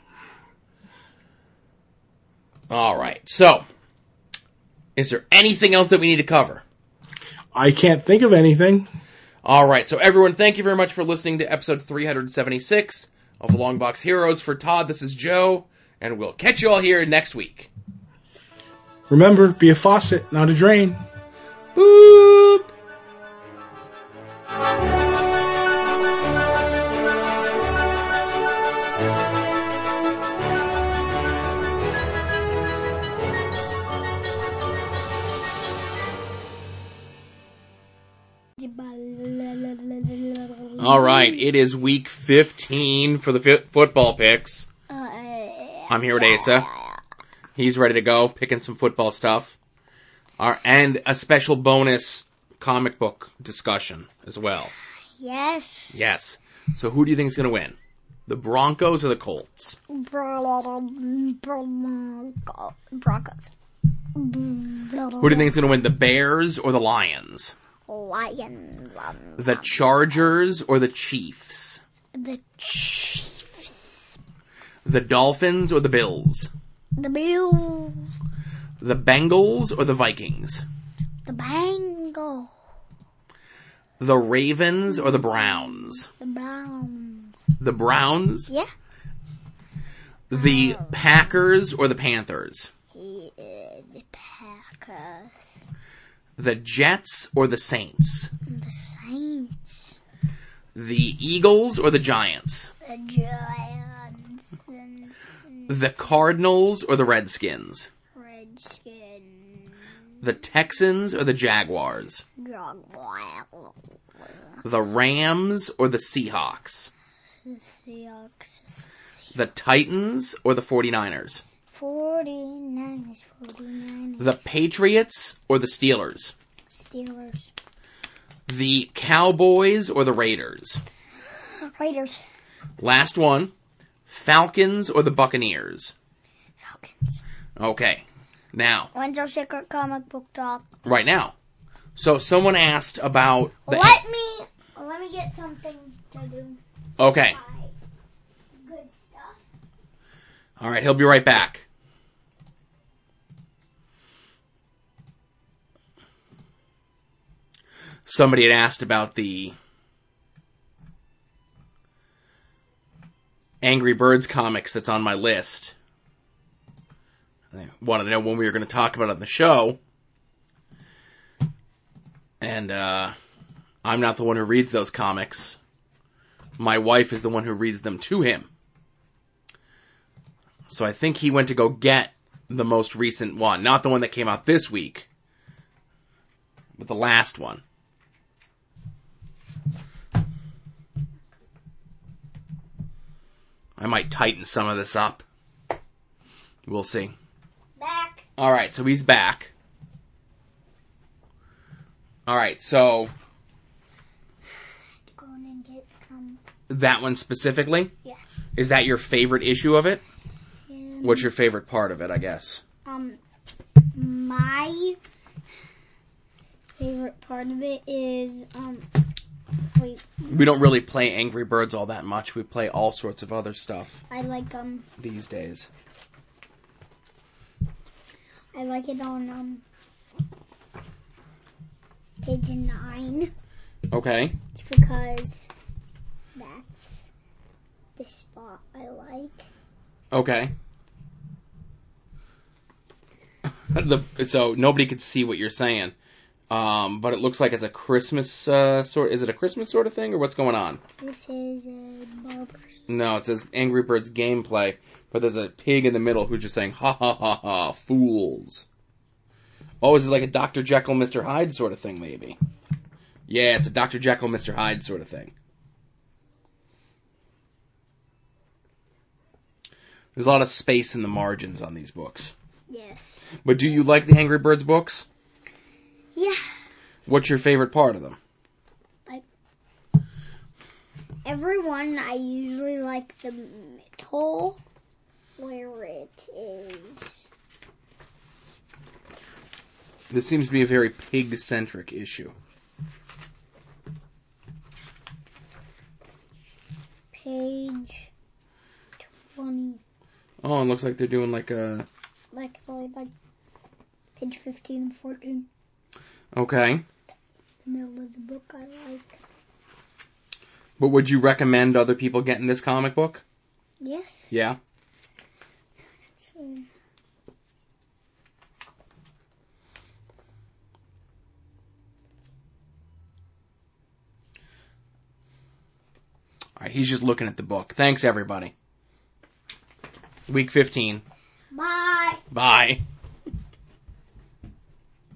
S3: All right. So, is there anything else that we need to cover?
S2: I can't think of anything.
S3: All right, so everyone, thank you very much for listening to episode three seventy-six of Longbox Heroes. For Todd, this is Joe, and we'll catch you all here next week.
S2: Remember, be a faucet, not a drain.
S3: Boop! All right, it is week fifteen for the fi- football picks. I'm here with Asa. He's ready to go, picking some football stuff. Our, and a special bonus comic book discussion as well.
S4: Yes.
S3: Yes. So who do you think is going to win? The Broncos or the Colts?
S4: Broncos.
S3: Who do you think is going to win? The Bears or the Lions?
S4: Lions.
S3: The Chargers or the Chiefs?
S4: The Chiefs.
S3: The Dolphins or the Bills?
S4: The Bills.
S3: The Bengals or the Vikings?
S4: The Bengals.
S3: The Ravens or the Browns?
S4: The Browns.
S3: The Browns?
S4: Yeah.
S3: The Packers or the Panthers?
S4: Yeah, the Packers.
S3: The Jets or the Saints?
S4: The Saints.
S3: The Eagles or the Giants?
S4: The Giants. And
S3: The Cardinals or the Redskins?
S4: Redskins.
S3: The Texans or the Jaguars?
S4: Jaguars.
S3: The Rams or the Seahawks?
S4: The Seahawks.
S3: The Titans or the forty-niners?
S4: forty-niners. forty-niners.
S3: The Patriots or the Steelers?
S4: Steelers.
S3: The Cowboys or the Raiders?
S4: Raiders.
S3: Last one. Falcons or the Buccaneers?
S4: Falcons.
S3: Okay. Now,
S4: When's our secret comic book talk?
S3: right now. So someone asked about the...
S4: Let me, let me get something to do.
S3: Okay.
S4: Good stuff.
S3: All right, he'll be right back. Somebody had asked about the Angry Birds comics that's on my list. They wanted to know when we were going to talk about it on the show. And uh, I'm not the one who reads those comics. My wife is the one who reads them to him. So I think he went to go get the most recent one. Not the one that came out this week, but the last one. I might tighten some of this up. We'll see.
S4: Back.
S3: Alright, so he's back. Alright, so
S4: Go in and get um.
S3: that one specifically?
S4: Yes.
S3: Is that your favorite issue of it?
S4: Um,
S3: What's your favorite part of it, I guess?
S4: Um, my favorite part of it is um. Wait,
S3: We don't really play Angry Birds all that much. We play all sorts of other stuff
S4: I like um.
S3: these days.
S4: I like it on um. Page nine.
S3: Okay.
S4: It's because that's the spot I like.
S3: Okay. the so nobody could see what you're saying. Um, but it looks like it's a Christmas uh, sort. Is it a Christmas sort of thing, or what's going on?
S4: This is uh, Barbers.
S3: No, it says Angry Birds gameplay, but there's a pig in the middle who's just saying ha ha ha ha fools. Oh, is it like a Doctor Jekyll, Mister Hyde sort of thing, maybe? Yeah, it's a Doctor Jekyll, Mister Hyde sort of thing. There's a lot of space in the margins on these books.
S4: Yes.
S3: But do you like the Angry Birds books?
S4: Yeah.
S3: What's your favorite part of them?
S4: Everyone, I usually like the middle where it is.
S3: This seems to be a very pig-centric issue.
S4: Page twenty.
S3: Oh, it looks like they're doing like a...
S4: Like, sorry, like page fifteen and fourteen.
S3: Okay.
S4: The middle of the book I like.
S3: But would you recommend other people getting this comic book?
S4: Yes.
S3: Yeah?
S4: So,
S3: Alright, he's just looking at the book. Thanks, everybody. Week fifteen.
S4: bye.
S3: Bye.